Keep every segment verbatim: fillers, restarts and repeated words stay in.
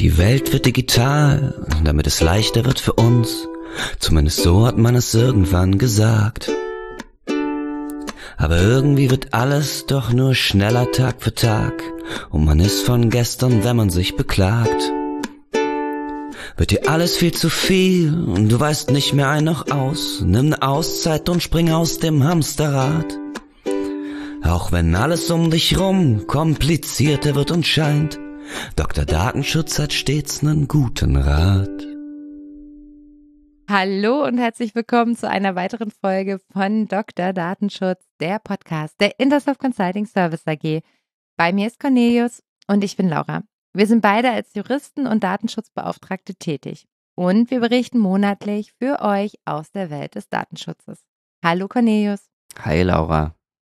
Die Welt wird digital, damit es leichter wird für uns. Zumindest so hat man es irgendwann gesagt. Aber irgendwie wird alles doch nur schneller Tag für Tag. Und man ist von gestern, wenn man sich beklagt. Wird dir alles viel zu viel und du weißt nicht mehr ein noch aus. Nimm ne Auszeit und spring aus dem Hamsterrad. Auch wenn alles um dich rum komplizierter wird und scheint, Doktor Datenschutz hat stets nen guten Rat. Hallo und herzlich willkommen zu einer weiteren Folge von Doktor Datenschutz, der Podcast der Intersoft Consulting Service A G. Bei mir ist Cornelius und ich bin Laura. Wir sind beide als Juristen und Datenschutzbeauftragte tätig und wir berichten monatlich für euch aus der Welt des Datenschutzes. Hallo Cornelius. Hi Laura.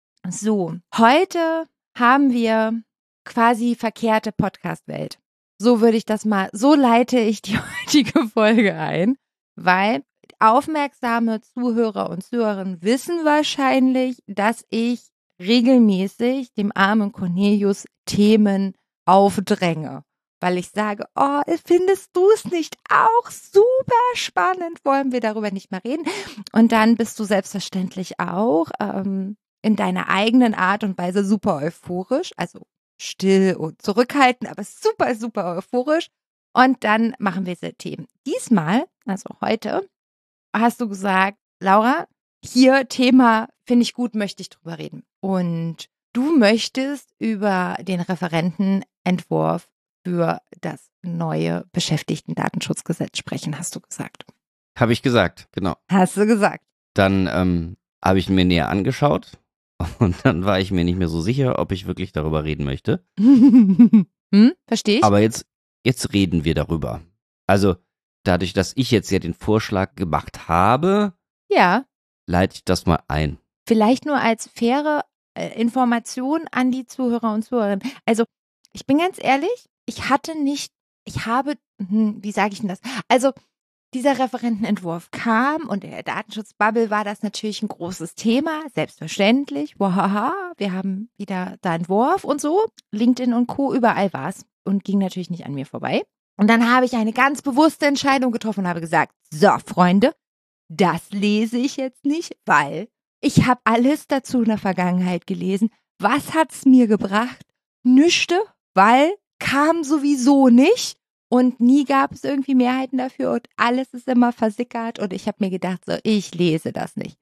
So, heute haben wir quasi verkehrte Podcast-Welt. So würde ich das mal, so leite ich die heutige Folge ein, weil aufmerksame Zuhörer und Zuhörerinnen wissen wahrscheinlich, dass ich regelmäßig dem armen Cornelius Themen aufdränge, weil ich sage, oh, findest du es nicht auch super spannend, wollen wir darüber nicht mehr reden? Und dann bist du selbstverständlich auch ähm, in deiner eigenen Art und Weise super euphorisch, also still und zurückhaltend, aber super, super euphorisch. Und dann machen wir diese Themen. Diesmal, also heute, hast du gesagt, Laura, hier Thema finde ich gut, möchte ich drüber reden. Und du möchtest über den Referentenentwurf für das neue Beschäftigtendatenschutzgesetz sprechen, hast du gesagt. Habe ich gesagt, genau. Hast du gesagt. Dann ähm, habe ich mir näher angeschaut und dann war ich mir nicht mehr so sicher, ob ich wirklich darüber reden möchte. hm, verstehe ich. Aber jetzt, jetzt reden wir darüber. Also dadurch, dass ich jetzt ja den Vorschlag gemacht habe, ja, leite ich das mal ein. Vielleicht nur als faire äh, Information an die Zuhörer und Zuhörerinnen. Also ich bin ganz ehrlich, ich hatte nicht, ich habe, hm, wie sage ich denn das? Also dieser Referentenentwurf kam und in der Datenschutzbubble war das natürlich ein großes Thema, selbstverständlich. Wahaha, wir haben wieder da Entwurf und so. LinkedIn und Co. überall war es und ging natürlich nicht an mir vorbei. Und dann habe ich eine ganz bewusste Entscheidung getroffen und habe gesagt, so Freunde, das lese ich jetzt nicht, weil ich habe alles dazu in der Vergangenheit gelesen. Was hat's mir gebracht? Nüchte, weil kam sowieso nicht. Und nie gab es irgendwie Mehrheiten dafür und alles ist immer versickert und ich habe mir gedacht, so, ich lese das nicht.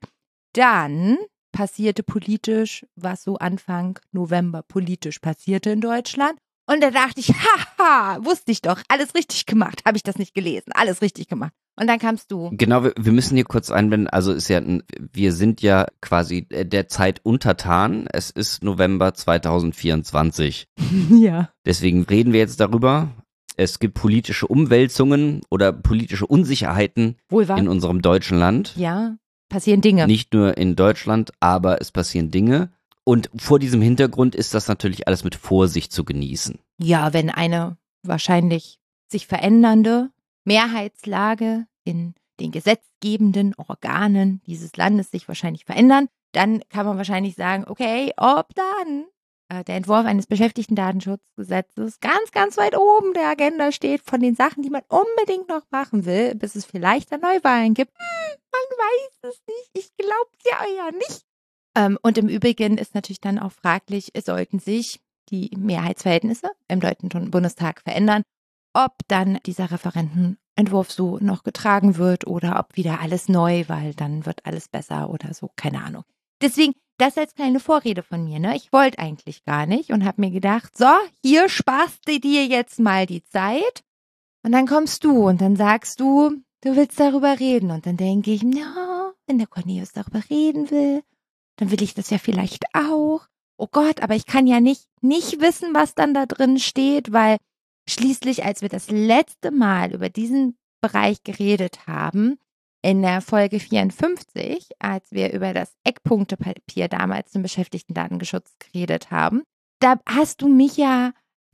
Dann passierte politisch, was so Anfang November politisch passierte in Deutschland. Und da dachte ich, haha, wusste ich doch, alles richtig gemacht, habe ich das nicht gelesen, alles richtig gemacht. Und dann kamst du. Genau, wir, wir müssen hier kurz einblenden, also ist ja, ein, wir sind ja quasi der Zeit untertan, es ist November zweitausendvierundzwanzig. Ja. Deswegen reden wir jetzt darüber. Es gibt politische Umwälzungen oder politische Unsicherheiten Wohl wahr. in unserem deutschen Land. Ja, passieren Dinge. Nicht nur in Deutschland, aber es passieren Dinge. Und vor diesem Hintergrund ist das natürlich alles mit Vorsicht zu genießen. Ja, wenn eine wahrscheinlich sich verändernde Mehrheitslage in den gesetzgebenden Organen dieses Landes sich wahrscheinlich verändern, dann kann man wahrscheinlich sagen, okay, ob dann äh, der Entwurf eines Beschäftigtendatenschutzgesetzes ganz, ganz weit oben der Agenda steht von den Sachen, die man unbedingt noch machen will, bis es vielleicht dann Neuwahlen gibt. Hm, man weiß es nicht, ich glaub's ja ja nicht. Ähm, und im Übrigen ist natürlich dann auch fraglich, sollten sich die Mehrheitsverhältnisse im Deutschen Bundestag verändern, ob dann dieser Referentenentwurf so noch getragen wird oder ob wieder alles neu, weil dann wird alles besser oder so, keine Ahnung. Deswegen, das als kleine Vorrede von mir, ne? Ich wollte eigentlich gar nicht und habe mir gedacht, so, hier sparst du dir jetzt mal die Zeit und dann kommst du und dann sagst du, du willst darüber reden und dann denke ich, na, wenn der Cornelius darüber reden will, dann will ich das ja vielleicht auch. Oh Gott, aber ich kann ja nicht, nicht wissen, was dann da drin steht, weil schließlich, als wir das letzte Mal über diesen Bereich geredet haben, in der Folge vierundfünfzig, als wir über das Eckpunktepapier damals zum Beschäftigtendatenschutz geredet haben, da hast du mich ja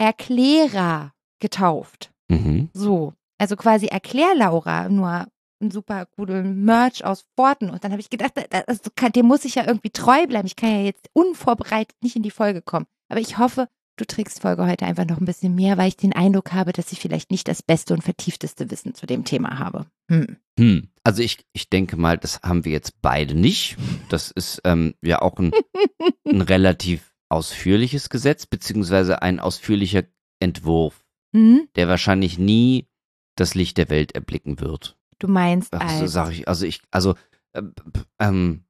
Erklärer getauft. Mhm. So, also quasi Erklär-Laura, nur ein super coolen Merch aus Worten. Und dann habe ich gedacht, das, das, dem muss ich ja irgendwie treu bleiben. Ich kann ja jetzt unvorbereitet nicht in die Folge kommen. Aber ich hoffe, du trägst Folge heute einfach noch ein bisschen mehr, weil ich den Eindruck habe, dass ich vielleicht nicht das beste und vertiefteste Wissen zu dem Thema habe. Hm. Hm. Also ich, ich denke mal, das haben wir jetzt beide nicht. Das ist ähm, ja auch ein, ein relativ ausführliches Gesetz, beziehungsweise ein ausführlicher Entwurf, Hm? der wahrscheinlich nie das Licht der Welt erblicken wird. Du meinst Also als... sag ich, also ich, also äh, ähm,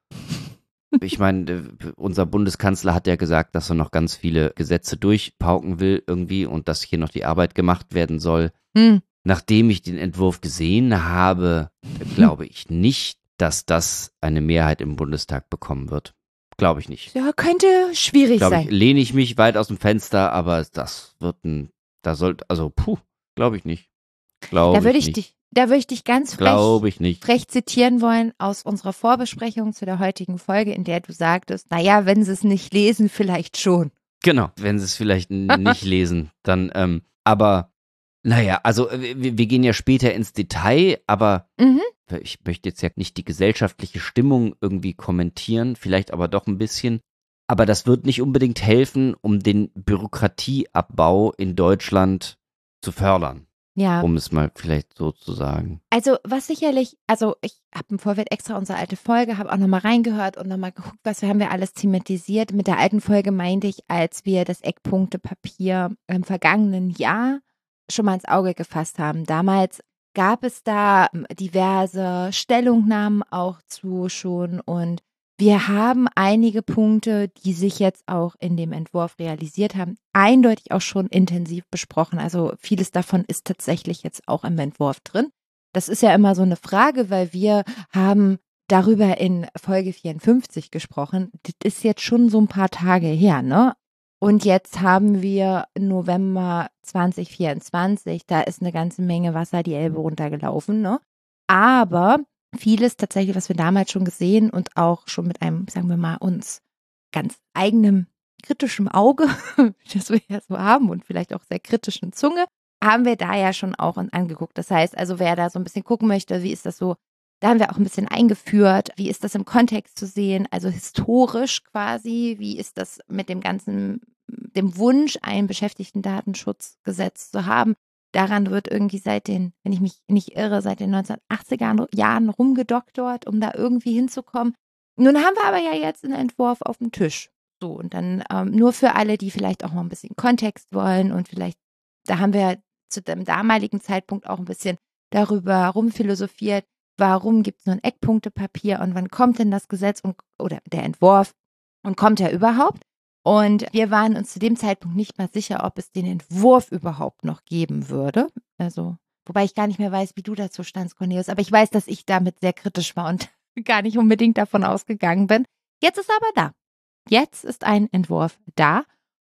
ich meine, äh, unser Bundeskanzler hat ja gesagt, dass er noch ganz viele Gesetze durchpauken will irgendwie und dass hier noch die Arbeit gemacht werden soll. Hm. Nachdem ich den Entwurf gesehen habe, glaube ich nicht, dass das eine Mehrheit im Bundestag bekommen wird. Glaube ich nicht. Ja, könnte schwierig Glaube sein. ich, lehne ich mich weit aus dem Fenster, aber das wird ein, da sollte, also puh, glaube ich nicht. Glaube Da würde ich ich nicht. dich, da würde ich dich ganz frech, Glaube ich nicht. frech zitieren wollen aus unserer Vorbesprechung zu der heutigen Folge, in der du sagtest, naja, wenn sie es nicht lesen, vielleicht schon. Genau, wenn sie es vielleicht n- nicht lesen, dann, ähm, aber, naja, also äh, wir, wir gehen ja später ins Detail, aber Mhm. ich möchte jetzt ja nicht die gesellschaftliche Stimmung irgendwie kommentieren, vielleicht aber doch ein bisschen. Aber das wird nicht unbedingt helfen, um den Bürokratieabbau in Deutschland zu fördern, Ja. um es mal vielleicht so zu sagen. Also was sicherlich, also ich habe im Vorfeld extra unsere alte Folge, habe auch nochmal reingehört und nochmal geguckt, was haben wir alles thematisiert. Mit der alten Folge meinte ich, als wir das Eckpunktepapier im vergangenen Jahr schon mal ins Auge gefasst haben. Damals gab es da diverse Stellungnahmen auch zu schon und wir haben einige Punkte, die sich jetzt auch in dem Entwurf realisiert haben, eindeutig auch schon intensiv besprochen. Also vieles davon ist tatsächlich jetzt auch im Entwurf drin. Das ist ja immer so eine Frage, weil wir haben darüber in Folge vierundfünfzig gesprochen. Das ist jetzt schon so ein paar Tage her, ne? Und jetzt haben wir November zwanzig vierundzwanzig, da ist eine ganze Menge Wasser die Elbe runtergelaufen, ne? Aber vieles tatsächlich, was wir damals schon gesehen und auch schon mit einem, sagen wir mal, uns ganz eigenem kritischem Auge, das wir ja so haben und vielleicht auch sehr kritischen Zunge, haben wir da ja schon auch angeguckt. Das heißt, also wer da so ein bisschen gucken möchte, wie ist das so, da haben wir auch ein bisschen eingeführt, wie ist das im Kontext zu sehen, also historisch quasi, wie ist das mit dem ganzen, dem Wunsch, ein Beschäftigtendatenschutzgesetz zu haben. Daran wird irgendwie seit den, wenn ich mich nicht irre, seit den neunzehnhundertachtziger Jahren rumgedoktort, um da irgendwie hinzukommen. Nun haben wir aber ja jetzt einen Entwurf auf dem Tisch. So, und dann ähm, nur für alle, die vielleicht auch mal ein bisschen Kontext wollen und vielleicht, da haben wir zu dem damaligen Zeitpunkt auch ein bisschen darüber rumphilosophiert, warum gibt es nur ein Eckpunktepapier und wann kommt denn das Gesetz und, oder der Entwurf und kommt er überhaupt? Und wir waren uns zu dem Zeitpunkt nicht mal sicher, ob es den Entwurf überhaupt noch geben würde. Also, wobei ich gar nicht mehr weiß, wie du dazu standst, Cornelius, aber ich weiß, dass ich damit sehr kritisch war und gar nicht unbedingt davon ausgegangen bin. Jetzt ist er aber da. Jetzt ist ein Entwurf da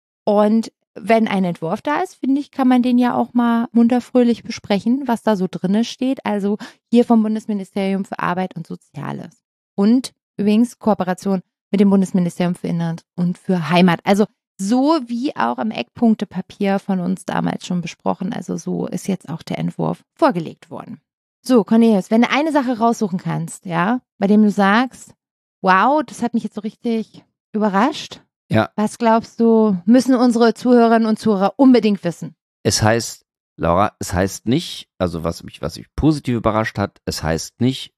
und wenn ein Entwurf da ist, finde ich, kann man den ja auch mal munter fröhlich besprechen, was da so drinne steht. Also hier vom Bundesministerium für Arbeit und Soziales. Und übrigens Kooperation mit dem Bundesministerium für Inland und für Heimat. Also so wie auch im Eckpunktepapier von uns damals schon besprochen. Also so ist jetzt auch der Entwurf vorgelegt worden. So, Cornelius, wenn du eine Sache raussuchen kannst, ja, bei dem du sagst, wow, das hat mich jetzt so richtig überrascht. Ja. Was glaubst du, müssen unsere Zuhörerinnen und Zuhörer unbedingt wissen? Es heißt, Laura, es heißt nicht, also was mich, was mich positiv überrascht hat, es heißt nicht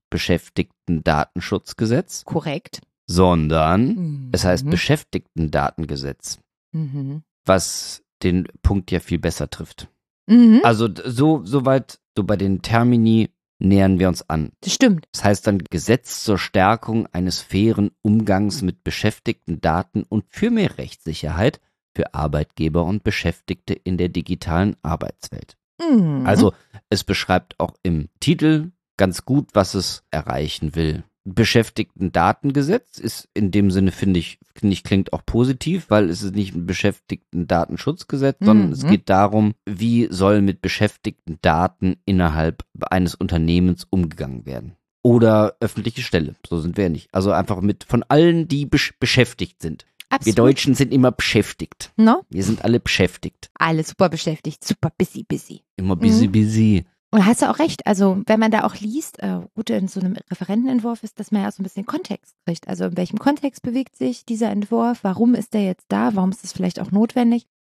Beschäftigtendatenschutzgesetz. Korrekt. Sondern Mhm. es heißt Beschäftigtendatengesetz, Mhm. was den Punkt ja viel besser trifft. Mhm. Also so, so weit, so bei den Termini nähern wir uns an. Das stimmt. Das heißt dann Gesetz zur Stärkung eines fairen Umgangs mit beschäftigten Daten und für mehr Rechtssicherheit für Arbeitgeber und Beschäftigte in der digitalen Arbeitswelt. Mhm. Also es beschreibt auch im Titel ganz gut, was es erreichen will. Beschäftigtendatengesetz ist in dem Sinne, finde ich, finde ich, klingt auch positiv, weil es ist nicht ein Beschäftigtendatenschutzgesetz, sondern Mhm. es geht darum, wie soll mit beschäftigten Daten innerhalb eines Unternehmens umgegangen werden. Oder öffentliche Stelle, so sind wir ja nicht. Also einfach mit von allen, die besch- beschäftigt sind. Absolut. Wir Deutschen sind immer beschäftigt. No? Wir sind alle beschäftigt. Alle super beschäftigt, super busy, busy. Immer busy, Mhm. busy. Und hast du auch recht, also wenn man da auch liest, äh, gut in so einem Referentenentwurf ist, dass man ja auch so ein bisschen Kontext kriegt. Also in welchem Kontext bewegt sich dieser Entwurf? Warum ist der jetzt da? Warum ist das vielleicht auch notwendig?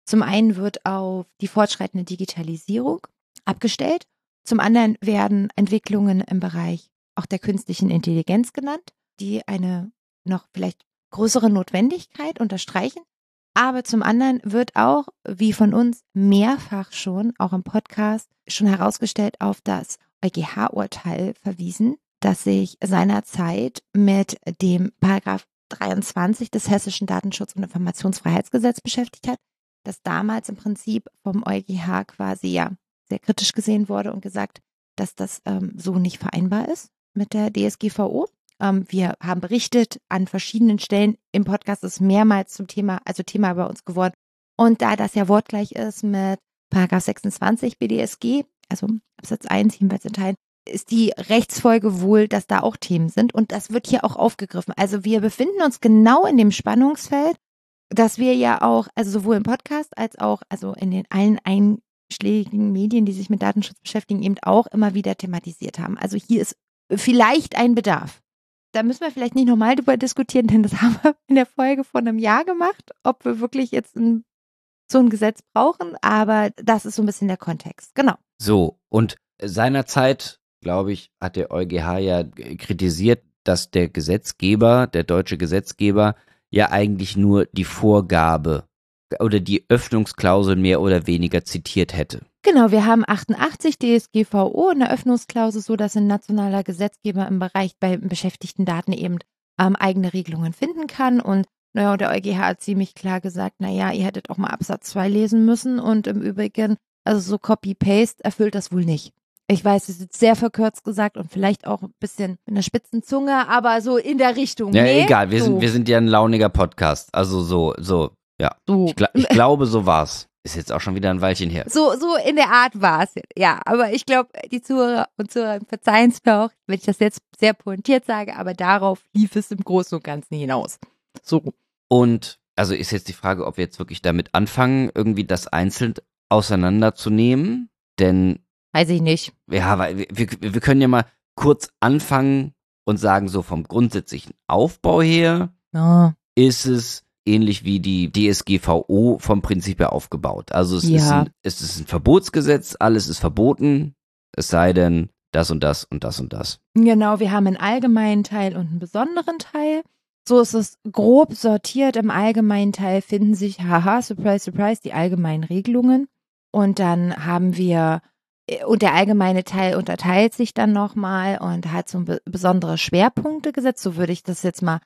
Zum einen wird auf die fortschreitende Digitalisierung abgestellt. Zum anderen werden Entwicklungen im Bereich auch der künstlichen Intelligenz genannt, die eine noch vielleicht größere Notwendigkeit unterstreichen. Aber zum anderen wird auch, wie von uns mehrfach schon, auch im Podcast, schon herausgestellt, auf das EuGH-Urteil verwiesen, das sich seinerzeit mit dem Paragraph dreiundzwanzig des Hessischen Datenschutz- und Informationsfreiheitsgesetzes beschäftigt hat, das damals im Prinzip vom EuGH quasi ja sehr kritisch gesehen wurde und gesagt, dass das ähm, so nicht vereinbar ist mit der D S G V O. Ähm, wir haben berichtet an verschiedenen Stellen im Podcast, ist mehrmals zum Thema, also Thema bei uns geworden. Und da das ja wortgleich ist mit Paragraph sechsundzwanzig B D S G, also Absatz eins, jedenfalls in Teilen, ist die Rechtsfolge wohl, dass da auch Themen sind. Und das wird hier auch aufgegriffen. Also wir befinden uns genau in dem Spannungsfeld, dass wir ja auch, also sowohl im Podcast als auch, also in den allen einschlägigen Medien, die sich mit Datenschutz beschäftigen, eben auch immer wieder thematisiert haben. Also hier ist vielleicht ein Bedarf. Da müssen wir vielleicht nicht nochmal drüber diskutieren, denn das haben wir in der Folge vor einem Jahr gemacht, ob wir wirklich jetzt ein, so ein Gesetz brauchen. Aber das ist so ein bisschen der Kontext. Genau. So, und seinerzeit, glaube ich, hat der EuGH ja kritisiert, dass der Gesetzgeber, der deutsche Gesetzgeber, ja eigentlich nur die Vorgabe oder die Öffnungsklausel mehr oder weniger zitiert hätte. Genau, wir haben achtundachtzig D S G V O, eine Öffnungsklausel, so dass ein nationaler Gesetzgeber im Bereich bei beschäftigten Daten eben ähm, eigene Regelungen finden kann. Und naja, der EuGH hat ziemlich klar gesagt, naja, ihr hättet auch mal Absatz zwei lesen müssen. Und im Übrigen, also so Copy-Paste erfüllt das wohl nicht. Ich weiß, es ist sehr verkürzt gesagt und vielleicht auch ein bisschen mit einer spitzen Zunge, aber so in der Richtung. Ja, nee, egal, wir, so. sind, wir sind ja ein launiger Podcast. Also so, so, ja. So. Ich, gl- ich glaube, so war's. Ist jetzt auch schon wieder ein Weilchen her. So, so in der Art war es. Ja, aber ich glaube, die Zuhörer und Zuhörer verzeihen es mir auch, wenn ich das jetzt sehr pointiert sage, aber darauf lief es im Großen und Ganzen hinaus. So. Und also ist jetzt die Frage, ob wir jetzt wirklich damit anfangen, irgendwie das einzeln auseinanderzunehmen, denn Weiß ich nicht. ja, weil wir, wir, wir können ja mal kurz anfangen und sagen, so vom grundsätzlichen Aufbau her Ja. ist es ähnlich wie die D S G V O vom Prinzip her aufgebaut. Also es, Ja. ist ein, es ist ein Verbotsgesetz, alles ist verboten, es sei denn das und das und das und das. Genau, wir haben einen allgemeinen Teil und einen besonderen Teil. So ist es grob sortiert. Im allgemeinen Teil finden sich, haha, surprise, surprise, die allgemeinen Regelungen. Und dann haben wir, und der allgemeine Teil unterteilt sich dann nochmal und hat so be- besondere Schwerpunkte gesetzt. So würde ich das jetzt mal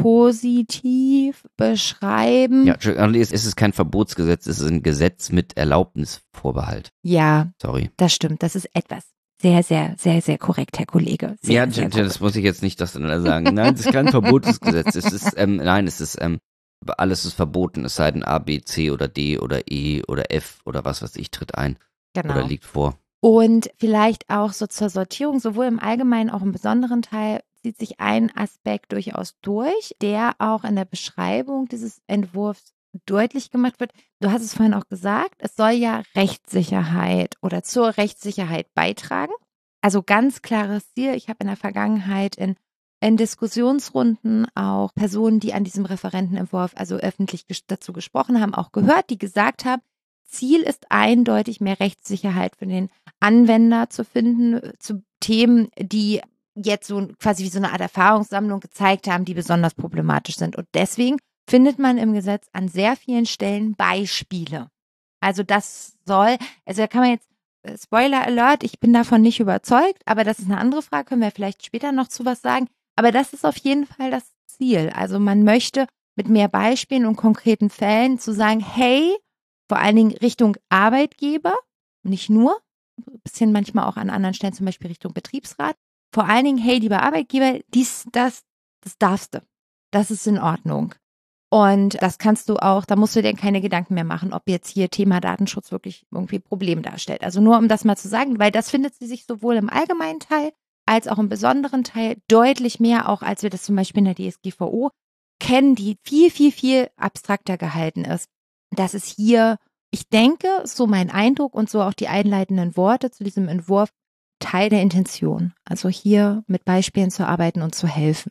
positiv beschreiben. Ja, Entschuldigung, es ist kein Verbotsgesetz, es ist ein Gesetz mit Erlaubnisvorbehalt. Ja, Sorry. das stimmt. Das ist etwas sehr, sehr, sehr, sehr korrekt, Herr Kollege. Sehr, Ja, sehr das korrekt. muss ich jetzt nicht das dann sagen. Nein, es ist kein Verbotsgesetz. Es ist, ähm, nein, es ist, ähm, alles ist verboten, es sei denn A, B, C oder D oder E oder F oder was weiß ich tritt ein Genau. oder liegt vor. Und vielleicht auch so zur Sortierung, sowohl im Allgemeinen, auch im besonderen Teil, zieht sich ein Aspekt durchaus durch, der auch in der Beschreibung dieses Entwurfs deutlich gemacht wird. Du hast es vorhin auch gesagt, es soll ja Rechtssicherheit oder zur Rechtssicherheit beitragen. Also ganz klares Ziel. Ich habe in der Vergangenheit in, in Diskussionsrunden auch Personen, die an diesem Referentenentwurf, also öffentlich ges- dazu gesprochen haben, auch gehört, die gesagt haben, Ziel ist eindeutig, mehr Rechtssicherheit für den Anwender zu finden, zu Themen, die jetzt so quasi wie so eine Art Erfahrungssammlung gezeigt haben, die besonders problematisch sind. Und deswegen findet man im Gesetz an sehr vielen Stellen Beispiele. Also das soll, also da kann man jetzt, äh, Spoiler Alert, ich bin davon nicht überzeugt, aber das ist eine andere Frage, können wir vielleicht später noch zu was sagen. Aber das ist auf jeden Fall das Ziel. Also man möchte mit mehr Beispielen und konkreten Fällen zu sagen, hey, vor allen Dingen Richtung Arbeitgeber, nicht nur, ein bisschen manchmal auch an anderen Stellen, zum Beispiel Richtung Betriebsrat. Vor allen Dingen, hey, lieber Arbeitgeber, dies, das, das darfst du. Das ist in Ordnung. Und das kannst du auch, da musst du dir keine Gedanken mehr machen, ob jetzt hier Thema Datenschutz wirklich irgendwie ein Problem darstellt. Also nur um das mal zu sagen, weil das findet sie sich sowohl im allgemeinen Teil als auch im besonderen Teil deutlich mehr, auch als wir das zum Beispiel in der D S G V O kennen, die viel, viel, viel abstrakter gehalten ist. Das ist hier, ich denke, so mein Eindruck und so auch die einleitenden Worte zu diesem Entwurf, Teil der Intention. Also hier mit Beispielen zu arbeiten und zu helfen.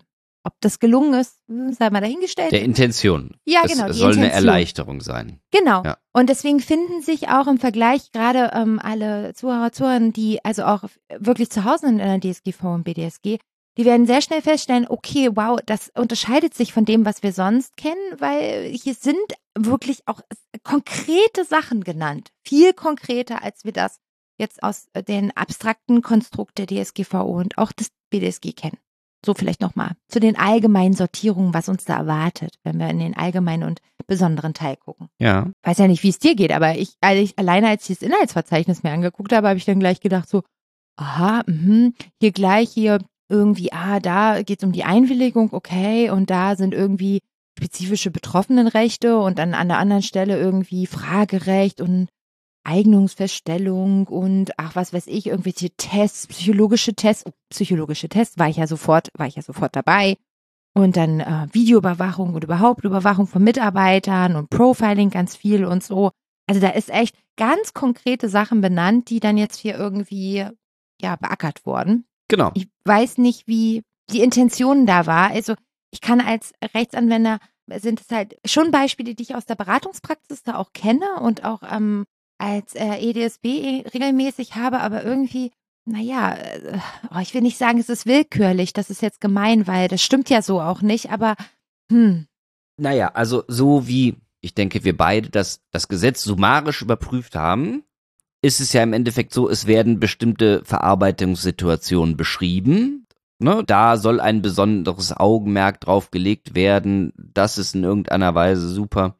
ob das gelungen ist, sei mal dahingestellt. Der Intention. Ja, es genau. Es die soll eine Intention. Erleichterung sein. Genau. Ja. Und deswegen finden sich auch im Vergleich gerade ähm, alle Zuhörer, Zuhörerinnen, die also auch wirklich zu Hause sind in der D S G V und B D S G, die werden sehr schnell feststellen, okay, wow, das unterscheidet sich von dem, was wir sonst kennen, weil hier sind wirklich auch konkrete Sachen genannt. Viel konkreter, als wir das jetzt aus den abstrakten Konstrukt der D S G V O und auch des B D S G kennen. So vielleicht nochmal zu den allgemeinen Sortierungen, was uns da erwartet, wenn wir in den allgemeinen und besonderen Teil gucken. Ja. Weiß ja nicht, wie es dir geht, aber ich, also ich alleine als ich das Inhaltsverzeichnis mir angeguckt habe, habe ich dann gleich gedacht so, aha, mh, hier gleich hier irgendwie, ah, da geht es um die Einwilligung, okay, und da sind irgendwie spezifische Betroffenenrechte und dann an der anderen Stelle irgendwie Fragerecht und Eignungsfeststellung und ach, was weiß ich, irgendwelche Tests, psychologische Tests, oh, psychologische Tests, war ich ja sofort, war ich ja sofort dabei. Und dann äh, Videoüberwachung und überhaupt Überwachung von Mitarbeitern und Profiling ganz viel und so. Also da ist echt ganz konkrete Sachen benannt, die dann jetzt hier irgendwie ja beackert wurden. Genau. Ich weiß nicht, wie die Intention da war. Also ich kann als Rechtsanwender, sind es halt schon Beispiele, die ich aus der Beratungspraxis da auch kenne und auch ähm, als äh, E D S B regelmäßig habe, aber irgendwie, naja, äh, oh, ich will nicht sagen, es ist willkürlich, das ist jetzt gemein, weil das stimmt ja so auch nicht, aber hm. Naja, also so wie, ich denke, wir beide das, das Gesetz summarisch überprüft haben, ist es ja im Endeffekt so, es werden bestimmte Verarbeitungssituationen beschrieben. Ne? Da soll ein besonderes Augenmerk drauf gelegt werden. Das ist in irgendeiner Weise super.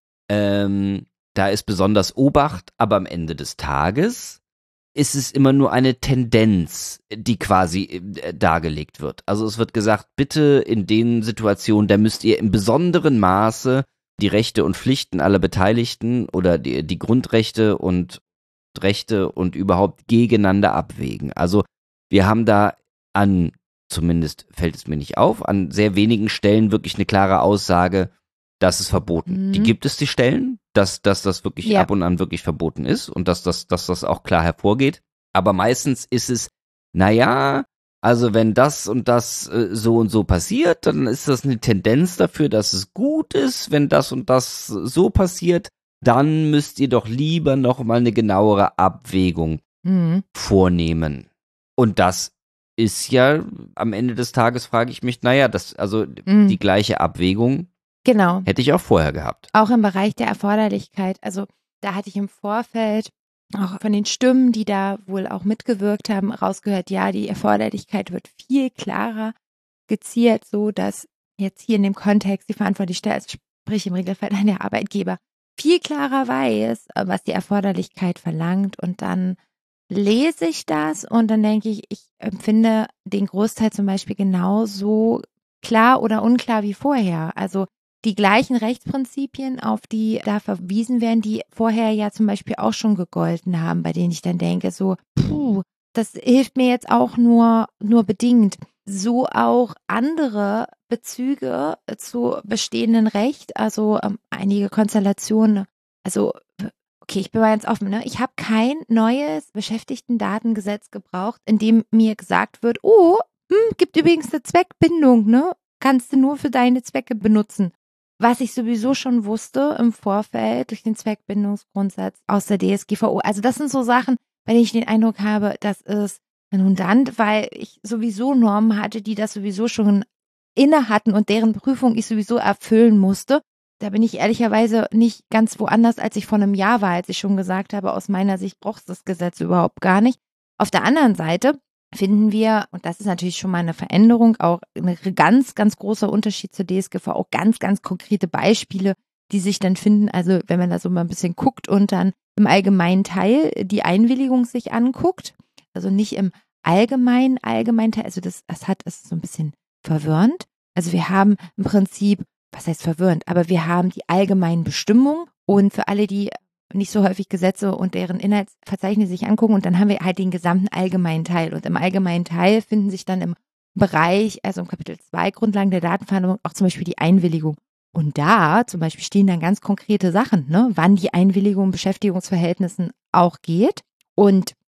Ähm, da ist besonders Obacht, aber am Ende des Tages ist es immer nur eine Tendenz, die quasi äh, dargelegt wird. Also es wird gesagt, bitte in den Situationen, da müsst ihr im besonderen Maße die Rechte und Pflichten aller Beteiligten oder die, die Grundrechte und Rechte und überhaupt gegeneinander abwägen. Also wir haben da an, zumindest fällt es mir nicht auf, an sehr wenigen Stellen wirklich eine klare Aussage, das ist verboten. Mhm. Die gibt es, die Stellen, dass, dass das wirklich Ja. ab und an wirklich verboten ist und dass das, dass das auch klar hervorgeht. Aber meistens ist es, naja, also wenn das und das äh, so und so passiert, dann ist das eine Tendenz dafür, dass es gut ist. Wenn das und das so passiert, dann müsst ihr doch lieber noch mal eine genauere Abwägung Mhm. vornehmen. Und das ist ja, am Ende des Tages frage ich mich, naja, das, also Mhm. die gleiche Abwägung Genau. hätte ich auch vorher gehabt. Auch im Bereich der Erforderlichkeit. Also da hatte ich im Vorfeld auch von den Stimmen, die da wohl auch mitgewirkt haben, rausgehört, ja, die Erforderlichkeit wird viel klarer skizziert, so dass jetzt hier in dem Kontext die verantwortliche Stelle, also sprich im Regelfall dann der Arbeitgeber, viel klarer weiß, was die Erforderlichkeit verlangt. Und dann lese ich das und dann denke ich, ich empfinde den Großteil zum Beispiel genauso klar oder unklar wie vorher. Also die gleichen Rechtsprinzipien, auf die da verwiesen werden, die vorher ja zum Beispiel auch schon gegolten haben, bei denen ich dann denke, so, puh, das hilft mir jetzt auch nur, nur bedingt. So auch andere Bezüge zu bestehenden Recht, also ähm, einige Konstellationen, also okay, ich bin mal ganz offen, ne? Ich habe kein neues Beschäftigtendatengesetz gebraucht, in dem mir gesagt wird, oh, hm, gibt übrigens eine Zweckbindung, ne? Kannst du nur für deine Zwecke benutzen. Was ich sowieso schon wusste im Vorfeld durch den Zweckbindungsgrundsatz aus der D S G V O. Also das sind so Sachen, bei denen ich den Eindruck habe, das ist redundant, weil ich sowieso Normen hatte, die das sowieso schon inne hatten und deren Prüfung ich sowieso erfüllen musste. Da bin ich ehrlicherweise nicht ganz woanders, als ich vor einem Jahr war, als ich schon gesagt habe, aus meiner Sicht braucht es das Gesetz überhaupt gar nicht. Auf der anderen Seite finden wir, und das ist natürlich schon mal eine Veränderung, auch ein ganz, ganz großer Unterschied zur D S G V, auch ganz, ganz konkrete Beispiele, die sich dann finden, also wenn man da so mal ein bisschen guckt und dann im allgemeinen Teil die Einwilligung sich anguckt, also nicht im allgemeinen, allgemeinen Teil, also das, das hat, das ist so ein bisschen verwirrend. Also wir haben im Prinzip, was heißt verwirrend, aber wir haben die allgemeinen Bestimmungen und für alle, die nicht so häufig Gesetze und deren Inhaltsverzeichnisse sich angucken und dann haben wir halt den gesamten allgemeinen Teil und im allgemeinen Teil finden sich dann im Bereich, also im Kapitel zwei Grundlagen der Datenverhandlung auch zum Beispiel die Einwilligung und da zum Beispiel stehen dann ganz konkrete Sachen, ne, wann die Einwilligung in Beschäftigungsverhältnissen auch geht und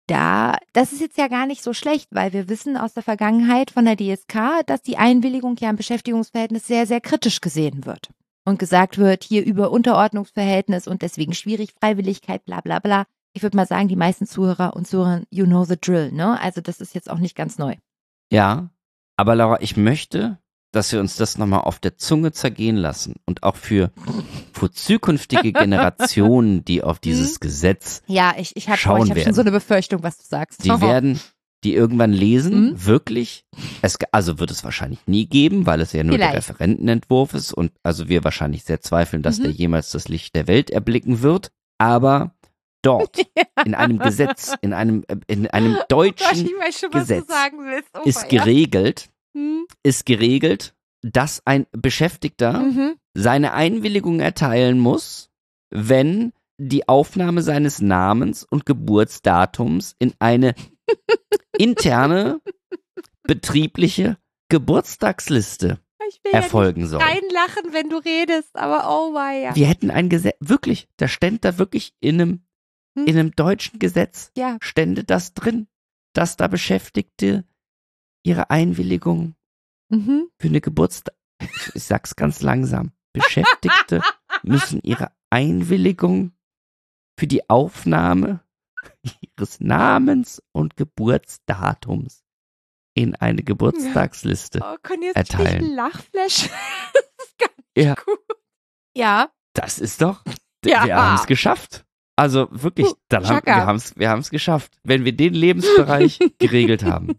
da, das ist jetzt ja gar nicht so schlecht, weil wir wissen aus der Vergangenheit von der D S K, dass die Einwilligung ja im Beschäftigungsverhältnis sehr, sehr kritisch gesehen wird. Und gesagt wird, hier über Unterordnungsverhältnis und deswegen schwierig, Freiwilligkeit, bla bla bla. Ich würde mal sagen, die meisten Zuhörer und Zuhörer, you know the drill, ne? Also das ist jetzt auch nicht ganz neu. Ja, aber Laura, ich möchte, dass wir uns das nochmal auf der Zunge zergehen lassen und auch für, für zukünftige Generationen, die auf dieses Gesetz Ja, ich, ich habe schauen ich hab schon werden. so eine Befürchtung, was du sagst. Die werden die irgendwann lesen, Mhm. wirklich. Es, also wird es wahrscheinlich nie geben, weil es ja nur Vielleicht. der Referentenentwurf ist und also wir wahrscheinlich sehr zweifeln, dass Mhm. der jemals das Licht der Welt erblicken wird. Aber dort, in einem Gesetz, in einem, äh, in einem deutschen ich weiß schon, Gesetz was du sagen willst. Oh, ist ja. geregelt, Hm. ist geregelt, dass ein Beschäftigter Mhm. seine Einwilligung erteilen muss, wenn die Aufnahme seines Namens und Geburtsdatums in eine interne betriebliche Geburtstagsliste Ich will erfolgen ja soll. nicht reinlachen, wenn du redest, aber oh weia. Wir hätten ein Gesetz, wirklich, da stände da wirklich in einem, Hm. in einem deutschen Gesetz, Ja. stände das drin, dass da Beschäftigte ihre Einwilligung Mhm. für eine Geburtstag, ich sag's ganz langsam, Beschäftigte müssen ihre Einwilligung für die Aufnahme ihres Namens und Geburtsdatums in eine Geburtstagsliste. Oh, Conny, jetzt erteilen. krieg ich einen Lachflash. Das ist gar nicht Ja. gut. Ja. Das ist doch, Ja. wir haben es geschafft. Also wirklich, Puh, dann haben, Chaka. wir haben es wir haben's geschafft. Wenn wir den Lebensbereich geregelt haben,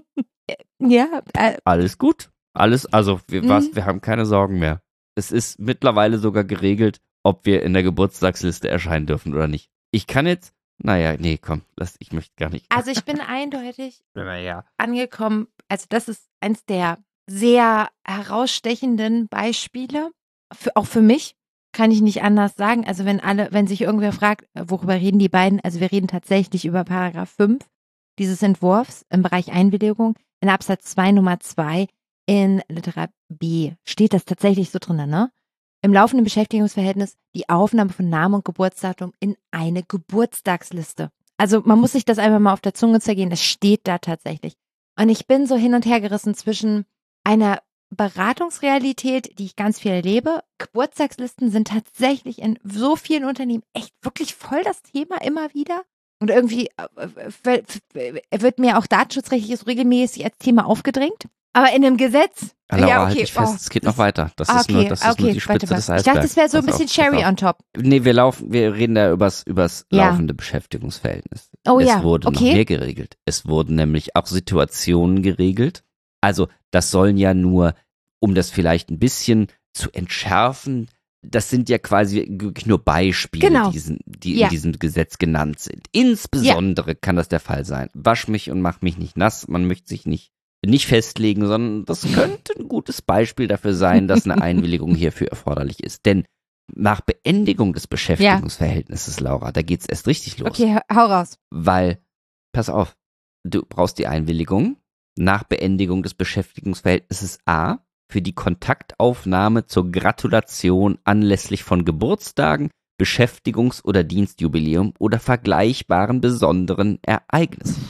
Ja, äh, alles gut. Alles, also wir, Mhm. was, wir haben keine Sorgen mehr. Es ist mittlerweile sogar geregelt, ob wir in der Geburtstagsliste erscheinen dürfen oder nicht. Ich kann jetzt, naja, nee, komm, lass, ich möchte gar nicht. also ich bin eindeutig Naja. angekommen, also das ist eins der sehr herausstechenden Beispiele, für, auch für mich, kann ich nicht anders sagen. Also wenn alle, wenn sich irgendwer fragt, äh, worüber reden die beiden, also wir reden tatsächlich über Paragraph fünf dieses Entwurfs im Bereich Einwilligung. In Absatz zwei Nummer zwei in Litera B steht das tatsächlich so drin, ne? Im laufenden Beschäftigungsverhältnis die Aufnahme von Namen und Geburtsdatum in eine Geburtstagsliste. Also man muss sich das einfach mal auf der Zunge zergehen, das steht da tatsächlich. Und ich bin so hin und her gerissen zwischen einer Beratungsrealität, die ich ganz viel erlebe. Geburtstagslisten sind tatsächlich in so vielen Unternehmen echt wirklich voll das Thema immer wieder. Und irgendwie äh, äh, wird mir auch datenschutzrechtliches regelmäßig als Thema aufgedrängt. Aber in einem Gesetz. Laura, ja, halt okay. dich fest, oh, es geht das- noch weiter. Das Ah, ist nur, okay, das ist okay, nur die warte Spitze mal. des Ich Eisbergs. dachte, es wäre so ein Pass bisschen auf, pass Cherry auf. on top. Nee, wir laufen, wir reden da übers, übers Ja. laufende Beschäftigungsverhältnis. Oh es ja, wurde noch okay. mehr geregelt. Es wurden nämlich auch Situationen geregelt. Also, das sollen ja nur, um das vielleicht ein bisschen zu entschärfen, das sind ja quasi wirklich nur Beispiele, Genau. die, diesen, die Ja. in diesem Gesetz genannt sind. Insbesondere kann das der Fall sein. Wasch mich und mach mich nicht nass. Man möchte sich nicht, nicht festlegen, sondern das könnte ein gutes Beispiel dafür sein, dass eine Einwilligung hierfür erforderlich ist. Denn nach Beendigung des Beschäftigungsverhältnisses, Laura, da geht's erst richtig los. Okay, hau raus. Weil, pass auf, du brauchst die Einwilligung nach Beendigung des Beschäftigungsverhältnisses A für die Kontaktaufnahme zur Gratulation anlässlich von Geburtstagen, Beschäftigungs- oder Dienstjubiläum oder vergleichbaren besonderen Ereignissen.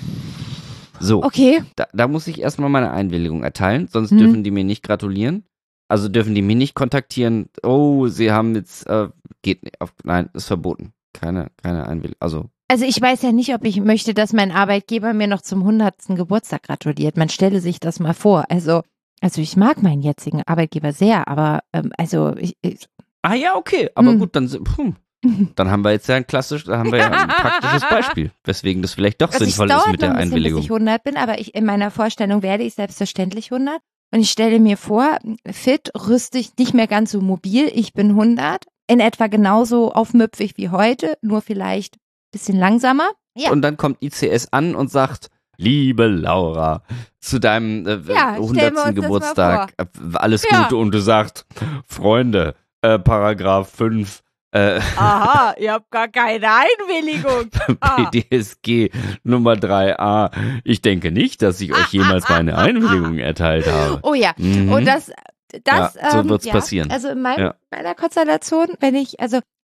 So, Okay. da, da muss ich erstmal meine Einwilligung erteilen, sonst Mhm. dürfen die mir nicht gratulieren. Also dürfen die mich nicht kontaktieren. Oh, sie haben jetzt, äh, geht nicht, auf, nein, ist verboten. Keine, keine Einwilligung, also Also ich weiß ja nicht, ob ich möchte, dass mein Arbeitgeber mir noch zum hundertsten Geburtstag gratuliert. Man stelle sich das mal vor. Also, also ich mag meinen jetzigen Arbeitgeber sehr, aber ähm, also ich, ich Ah ja, okay, aber Hm. gut, dann, sind- hm, dann haben wir jetzt ja ein klassisch, dann haben wir ja ein praktisches Beispiel, weswegen das vielleicht doch Also sinnvoll es ist dauert mit der noch ein bisschen, Einwilligung. bis ich hundert bin, aber ich, in meiner Vorstellung werde ich selbstverständlich hundert. Und ich stelle mir vor, fit, rüstig, nicht mehr ganz so mobil. Ich bin hundert, in etwa genauso aufmüpfig wie heute, nur vielleicht ein bisschen langsamer. Ja. Und dann kommt I C S an und sagt, liebe Laura, zu deinem äh, Ja, stellen wir uns hundertsten das mal Geburtstag, äh, alles Ja. Gute und du sagst, Freunde, äh, Paragraph fünf, äh, Aha, ihr habt gar keine Einwilligung. Ah. B D S G Nummer drei a. Ich denke nicht, dass ich euch jemals meine Einwilligung erteilt habe. Oh ja, Mhm. und das, das, Ja, so ähm, wird's ja, passieren. Also in meinem, Ja. meiner Konstellation, wenn ich, also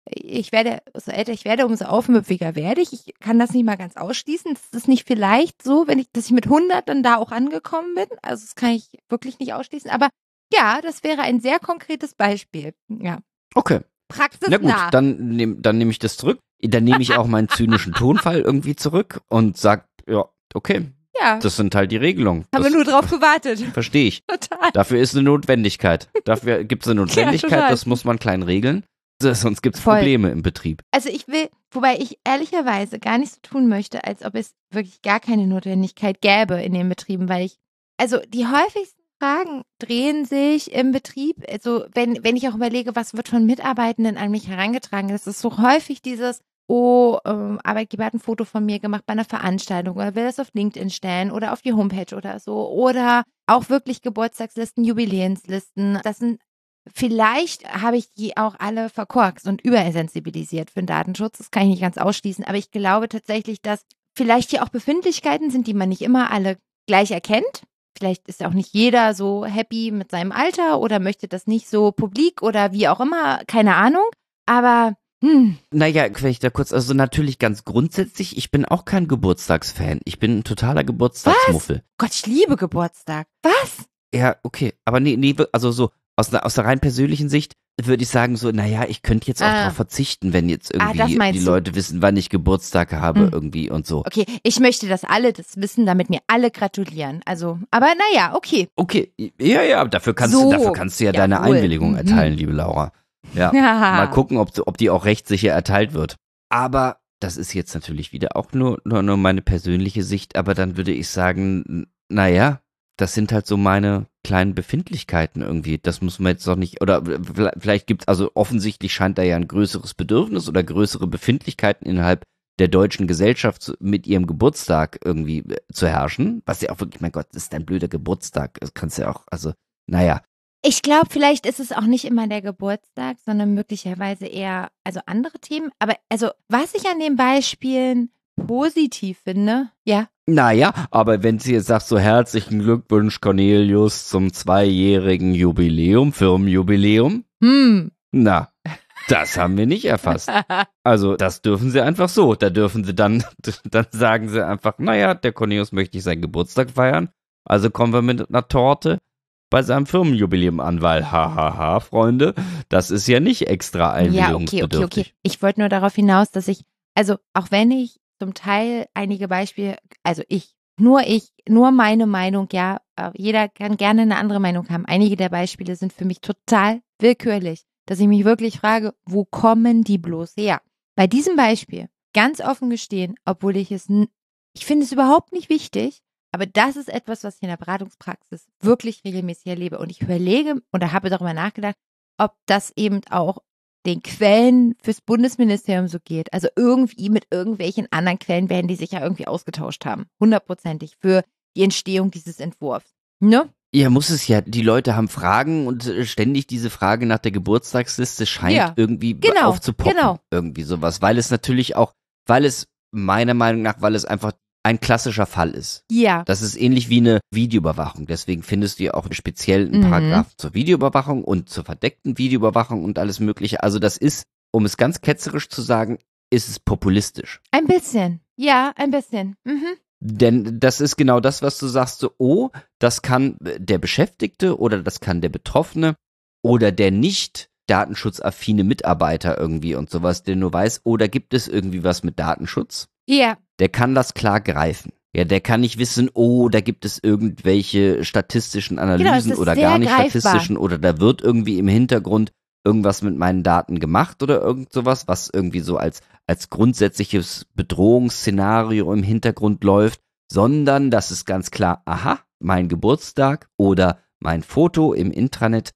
ich werde, so älter ich werde, umso aufmüpfiger werde ich. Ich kann das nicht mal ganz ausschließen. Es ist nicht vielleicht so, wenn ich, dass ich mit hundert dann da auch angekommen bin. Also das kann ich wirklich nicht ausschließen. Aber ja, das wäre ein sehr konkretes Beispiel. Ja. Okay. Praxis Na gut, nah. dann nehme dann nehm ich das zurück. Dann nehme ich auch meinen zynischen Tonfall irgendwie zurück und sag, ja, okay, Ja, das sind halt die Regelungen. haben wir Das nur drauf gewartet. verstehe ich. Total. Dafür ist eine Notwendigkeit. Dafür gibt es eine Notwendigkeit, total. das muss man klein regeln. Sonst gibt es Voll. Probleme im Betrieb. Also ich will, wobei ich ehrlicherweise gar nicht so tun möchte, als ob es wirklich gar keine Notwendigkeit gäbe in den Betrieben, weil ich, also die häufigsten Fragen drehen sich im Betrieb, also wenn, wenn ich auch überlege, was wird von Mitarbeitenden an mich herangetragen, das ist so häufig dieses, oh, ähm, Arbeitgeber hat ein Foto von mir gemacht bei einer Veranstaltung oder will das auf LinkedIn stellen oder auf die Homepage oder so oder auch wirklich Geburtstagslisten, Jubiläenslisten, das sind Vielleicht habe ich die auch alle verkorkst und übersensibilisiert für den Datenschutz. Das kann ich nicht ganz ausschließen. Aber ich glaube tatsächlich, dass vielleicht hier auch Befindlichkeiten sind, die man nicht immer alle gleich erkennt. Vielleicht ist auch nicht jeder so happy mit seinem Alter oder möchte das nicht so publik oder wie auch immer. Keine Ahnung. Aber, hm. Naja, wenn ich da kurz, also natürlich ganz grundsätzlich, ich bin auch kein Geburtstagsfan. Ich bin ein totaler Geburtstagsmuffel. Gott, ich liebe Geburtstag. Was? Ja, okay. Aber nee, nee, also so, aus der, aus der rein persönlichen Sicht würde ich sagen so, naja, ich könnte jetzt auch Ah. darauf verzichten, wenn jetzt Ah, das irgendwie meinst die du. Leute wissen, wann ich Geburtstag habe Hm. irgendwie und so. Okay, ich möchte, dass alle das wissen, damit mir alle gratulieren. Also, aber naja, okay. Okay, ja, ja, dafür kannst So. du, dafür kannst du ja deine Jawohl. Einwilligung Mhm. erteilen, liebe Laura. Ja. Ja. Mal gucken, ob, ob die auch rechtssicher erteilt wird. Aber das ist jetzt natürlich wieder auch nur, nur, nur meine persönliche Sicht, aber dann würde ich sagen, naja, das sind halt so meine kleinen Befindlichkeiten irgendwie. Das muss man jetzt doch nicht, oder vielleicht gibt's, also offensichtlich scheint da ja ein größeres Bedürfnis oder größere Befindlichkeiten innerhalb der deutschen Gesellschaft mit ihrem Geburtstag irgendwie zu herrschen. Was ja auch wirklich, mein Gott, das ist ein blöder Geburtstag. Das kannst du ja auch, also, naja. Ich glaube, vielleicht ist es auch nicht immer der Geburtstag, sondern möglicherweise eher, also andere Themen. Aber also, was ich an den Beispielen positiv finde, ja. Naja, aber wenn sie jetzt sagt, so herzlichen Glückwunsch, Cornelius, zum zweijährigen Jubiläum, Firmenjubiläum, Hm. na, das haben wir nicht erfasst. Also, das dürfen sie einfach so. Da dürfen sie dann, dann sagen sie einfach, naja, der Cornelius möchte nicht seinen Geburtstag feiern, also kommen wir mit einer Torte bei seinem Firmenjubiläum an, weil, hahaha, Freunde, das ist ja nicht extra Ja, okay, okay, einwilligungsbedürftig. okay. Ich wollte nur darauf hinaus, dass ich, also auch wenn ich zum Teil einige Beispiele, also ich, nur ich, nur meine Meinung, ja, äh, jeder kann gerne eine andere Meinung haben. Einige der Beispiele sind für mich total willkürlich, dass ich mich wirklich frage, wo kommen die bloß her? Bei diesem Beispiel, ganz offen gestehen, obwohl ich es, n- ich finde es überhaupt nicht wichtig, aber das ist etwas, was ich in der Beratungspraxis wirklich regelmäßig erlebe. Und ich überlege oder habe darüber nachgedacht, ob das eben auch den Quellen fürs Bundesministerium so geht. Also irgendwie mit irgendwelchen anderen Quellen werden die sich ja irgendwie ausgetauscht haben. Hundertprozentig für die Entstehung dieses Entwurfs. Ne? Ja, muss es ja. Die Leute haben Fragen und äh, ständig diese Frage nach der Geburtstagsliste scheint Ja, irgendwie genau, aufzupoppen. genau. Irgendwie sowas. Weil es natürlich auch, weil es meiner Meinung nach, weil es einfach ein klassischer Fall ist. Ja. Das ist ähnlich wie eine Videoüberwachung. Deswegen findest du ja auch speziell einen Mhm. Paragraph zur Videoüberwachung und zur verdeckten Videoüberwachung und alles Mögliche. Also das ist, um es ganz ketzerisch zu sagen, ist es populistisch. Ein bisschen. Ja, ein bisschen. Mhm. Denn das ist genau das, was du sagst, so, oh, das kann der Beschäftigte oder das kann der Betroffene oder der nicht datenschutzaffine Mitarbeiter irgendwie und sowas, der nur weiß, oh, da gibt es irgendwie was mit Datenschutz. Ja. Der kann das klar greifen. Ja, der kann nicht wissen, oh, da gibt es irgendwelche statistischen Analysen Genau, es ist oder sehr gar nicht greifbar. statistischen oder da wird irgendwie im Hintergrund irgendwas mit meinen Daten gemacht oder irgend sowas, was irgendwie so als, als grundsätzliches Bedrohungsszenario im Hintergrund läuft, sondern das ist ganz klar, aha, mein Geburtstag oder mein Foto im Intranet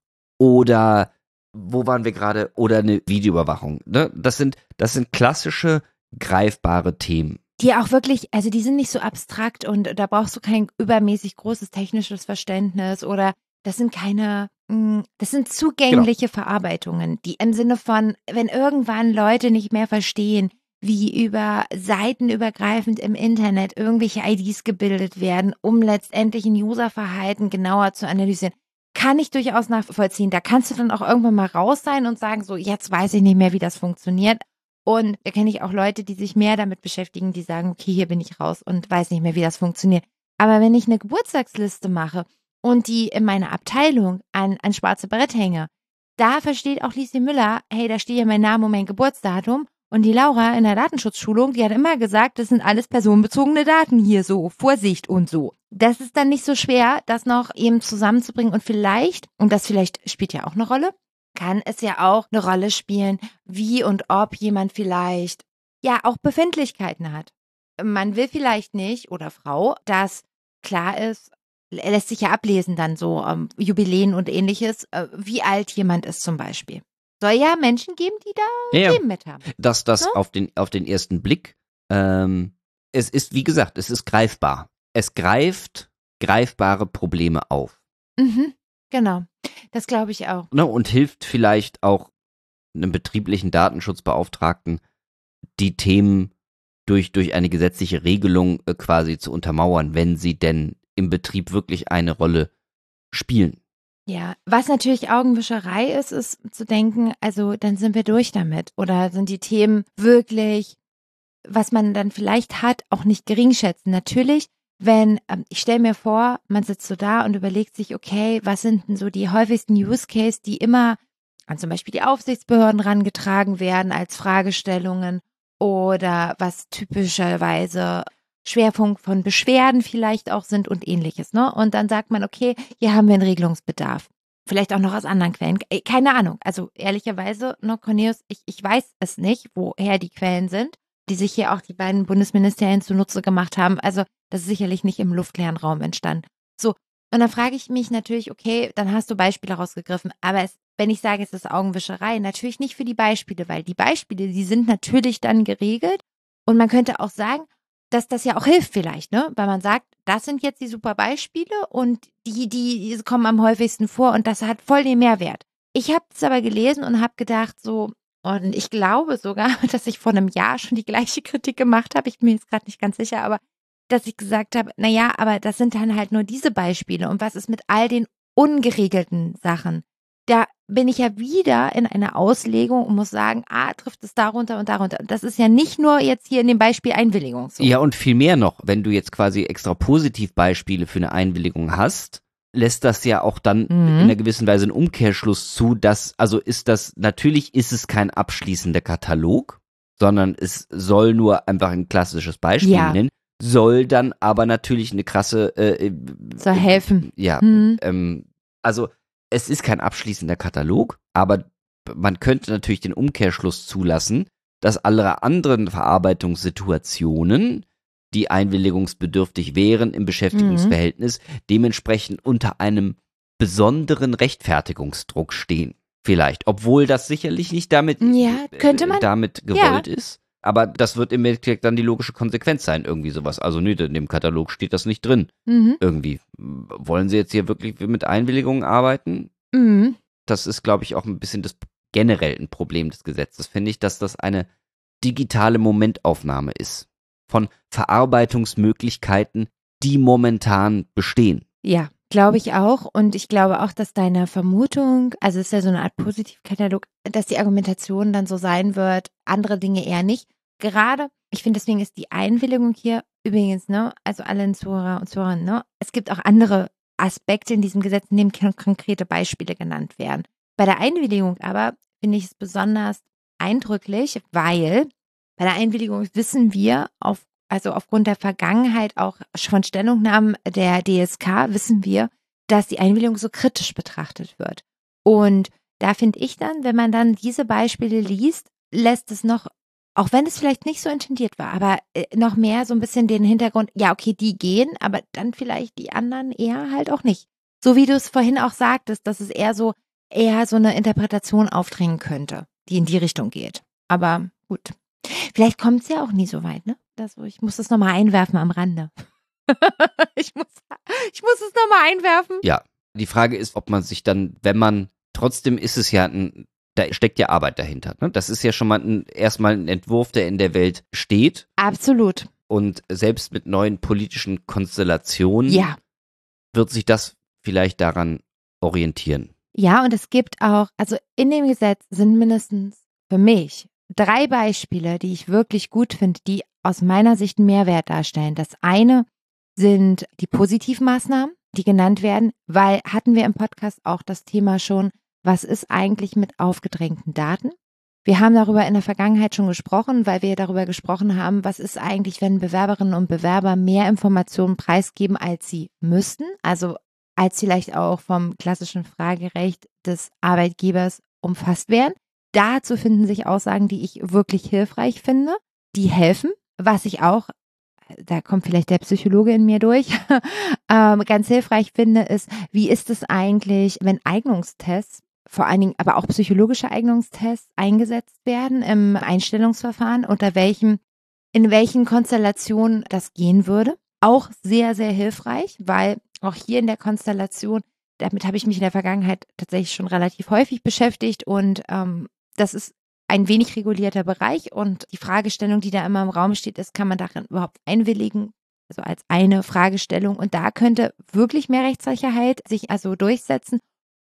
oder wo waren wir gerade, oder eine Videoüberwachung. Ne? Das sind, das sind klassische, greifbare Themen. Die auch wirklich, also die sind nicht so abstrakt und da brauchst du kein übermäßig großes technisches Verständnis oder das sind keine, mh, das sind zugängliche Verarbeitungen, die im Sinne von, wenn irgendwann Leute nicht mehr verstehen, wie über seitenübergreifend im Internet irgendwelche I Ds gebildet werden, um letztendlich ein Userverhalten genauer zu analysieren, kann ich durchaus nachvollziehen. Da kannst du dann auch irgendwann mal raus sein und sagen, so, jetzt weiß ich nicht mehr, wie das funktioniert. Und da kenne ich auch Leute, die sich mehr damit beschäftigen, die sagen, okay, hier bin ich raus und weiß nicht mehr, wie das funktioniert. Aber wenn ich eine Geburtstagsliste mache und die in meiner Abteilung an, an schwarze Brett hänge, da versteht auch Lieschen Müller, hey, da steht ja mein Name und mein Geburtsdatum. Und die Laura in der Datenschutzschulung, die hat immer gesagt, das sind alles personenbezogene Daten hier so, Vorsicht und so. Das ist dann nicht so schwer, das noch eben zusammenzubringen und vielleicht, und das vielleicht spielt ja auch eine Rolle, kann es ja auch eine Rolle spielen, wie und ob jemand vielleicht ja auch Befindlichkeiten hat. Man will vielleicht nicht, oder Frau, dass klar ist, lässt sich ja ablesen dann so ähm, Jubiläen und ähnliches, äh, wie alt jemand ist zum Beispiel. Soll ja Menschen geben, die da Ja, Themen mit haben. dass das Ne? auf den, auf den ersten Blick, ähm, es ist, wie gesagt, es ist greifbar. Es greift greifbare Probleme auf. Mhm, genau, das glaube ich auch. Ne, und hilft vielleicht auch einem betrieblichen Datenschutzbeauftragten, die Themen durch, durch eine gesetzliche Regelung äh, quasi zu untermauern, wenn sie denn im Betrieb wirklich eine Rolle spielen. Ja, was natürlich Augenwischerei ist, ist zu denken, also dann sind wir durch damit. Oder sind die Themen wirklich, was man dann vielleicht hat, auch nicht geringschätzen. Natürlich, wenn, ähm, ich stelle mir vor, man sitzt so da und überlegt sich, okay, was sind denn so die häufigsten Use Case, die immer an zum Beispiel die Aufsichtsbehörden rangetragen werden als Fragestellungen oder was typischerweise Schwerpunkt von Beschwerden vielleicht auch sind und ähnliches, ne? Und dann sagt man, okay, hier haben wir einen Regelungsbedarf. Vielleicht auch noch aus anderen Quellen. Keine Ahnung. Also ehrlicherweise, ne, Cornelius, ich, ich weiß es nicht, woher die Quellen sind, die sich hier auch die beiden Bundesministerien zunutze gemacht haben. Also das ist sicherlich nicht im luftleeren Raum entstanden. So, und dann frage ich mich natürlich, okay, dann hast du Beispiele rausgegriffen. Aber es, wenn ich sage, es ist Augenwischerei, natürlich nicht für die Beispiele, weil die Beispiele, die sind natürlich dann geregelt. Und man könnte auch sagen, dass das ja auch hilft vielleicht, ne? Weil man sagt, das sind jetzt die super Beispiele und die, die kommen am häufigsten vor und das hat voll den Mehrwert. Ich habe es aber gelesen und habe gedacht so, und ich glaube sogar, dass ich vor einem Jahr schon die gleiche Kritik gemacht habe, ich bin mir jetzt gerade nicht ganz sicher, aber dass ich gesagt habe, naja, aber das sind dann halt nur diese Beispiele und was ist mit all den ungeregelten Sachen? Da bin ich ja wieder in einer Auslegung und muss sagen, ah, trifft es darunter und darunter. Das ist ja nicht nur jetzt hier in dem Beispiel Einwilligung so. Ja, und viel mehr noch, wenn du jetzt quasi extra Positivbeispiele für eine Einwilligung hast, lässt das ja auch dann Mhm. in einer gewissen Weise einen Umkehrschluss zu, dass, also ist das, natürlich ist es kein abschließender Katalog, sondern es soll nur einfach ein klassisches Beispiel Ja. nennen, soll dann aber natürlich eine krasse, äh, Soll helfen. ja, Mhm. ähm, also es ist kein abschließender Katalog, aber man könnte natürlich den Umkehrschluss zulassen, dass alle anderen Verarbeitungssituationen, die einwilligungsbedürftig wären im Beschäftigungsverhältnis, dementsprechend unter einem besonderen Rechtfertigungsdruck stehen. Vielleicht, obwohl das sicherlich nicht damit, Ja, könnte man. äh, damit gewollt ist. Aber das wird im Endeffekt dann die logische Konsequenz sein, irgendwie sowas. Also nö, in dem Katalog steht das nicht drin. Mhm. Irgendwie. Wollen Sie jetzt hier wirklich mit Einwilligungen arbeiten? Mhm. Das ist, glaube ich, auch ein bisschen das generell ein Problem des Gesetzes, finde ich, dass das eine digitale Momentaufnahme ist von Verarbeitungsmöglichkeiten, die momentan bestehen. Ja, glaube ich auch. Und ich glaube auch, dass deine Vermutung, also es ist ja so eine Art Positivkatalog, dass die Argumentation dann so sein wird, andere Dinge eher nicht. Gerade, ich finde, deswegen ist die Einwilligung hier übrigens, ne, also allen Zuhörer und Zuhörern, ne, es gibt auch andere Aspekte in diesem Gesetz, in dem konkrete Beispiele genannt werden. Bei der Einwilligung aber finde ich es besonders eindrücklich, weil bei der Einwilligung wissen wir, auf, also aufgrund der Vergangenheit auch von Stellungnahmen der D S K, wissen wir, dass die Einwilligung so kritisch betrachtet wird. Und da finde ich dann, wenn man dann diese Beispiele liest, lässt es noch, auch wenn es vielleicht nicht so intendiert war, aber äh, noch mehr so ein bisschen den Hintergrund, ja, okay, die gehen, aber dann vielleicht die anderen eher halt auch nicht. So wie du es vorhin auch sagtest, dass es eher so, eher so eine Interpretation aufdrängen könnte, die in die Richtung geht. Aber gut. Vielleicht kommt es ja auch nie so weit, ne? Das, ich muss das nochmal einwerfen am Rande. ich, muss, ich muss es nochmal einwerfen. Ja, die Frage ist, ob man sich dann, wenn man, trotzdem ist es ja ein, da steckt ja Arbeit dahinter. Ne? Das ist ja schon mal ein, erstmal ein Entwurf, der in der Welt steht. Absolut. Und selbst mit neuen politischen Konstellationen Ja. wird sich das vielleicht daran orientieren. Ja, und es gibt auch, also in dem Gesetz sind mindestens für mich drei Beispiele, die ich wirklich gut finde, die aus meiner Sicht einen Mehrwert darstellen. Das eine sind die Positivmaßnahmen, die genannt werden, weil hatten wir im Podcast auch das Thema schon, was ist eigentlich mit aufgedrängten Daten? Wir haben darüber in der Vergangenheit schon gesprochen, weil wir darüber gesprochen haben, was ist eigentlich, wenn Bewerberinnen und Bewerber mehr Informationen preisgeben, als sie müssten, also als vielleicht auch vom klassischen Fragerecht des Arbeitgebers umfasst werden. Dazu finden sich Aussagen, die ich wirklich hilfreich finde, die helfen, was ich auch, da kommt vielleicht der Psychologe in mir durch, ähm, ganz hilfreich finde, ist, wie ist es eigentlich, wenn Eignungstests, vor allen Dingen aber auch psychologische Eignungstests eingesetzt werden im Einstellungsverfahren, unter welchem, in welchen Konstellationen das gehen würde. Auch sehr, sehr hilfreich, weil auch hier in der Konstellation, damit habe ich mich in der Vergangenheit tatsächlich schon relativ häufig beschäftigt und ähm, das ist ein wenig regulierter Bereich und die Fragestellung, die da immer im Raum steht, ist, kann man darin überhaupt einwilligen, also als eine Fragestellung und da könnte wirklich mehr Rechtssicherheit sich also durchsetzen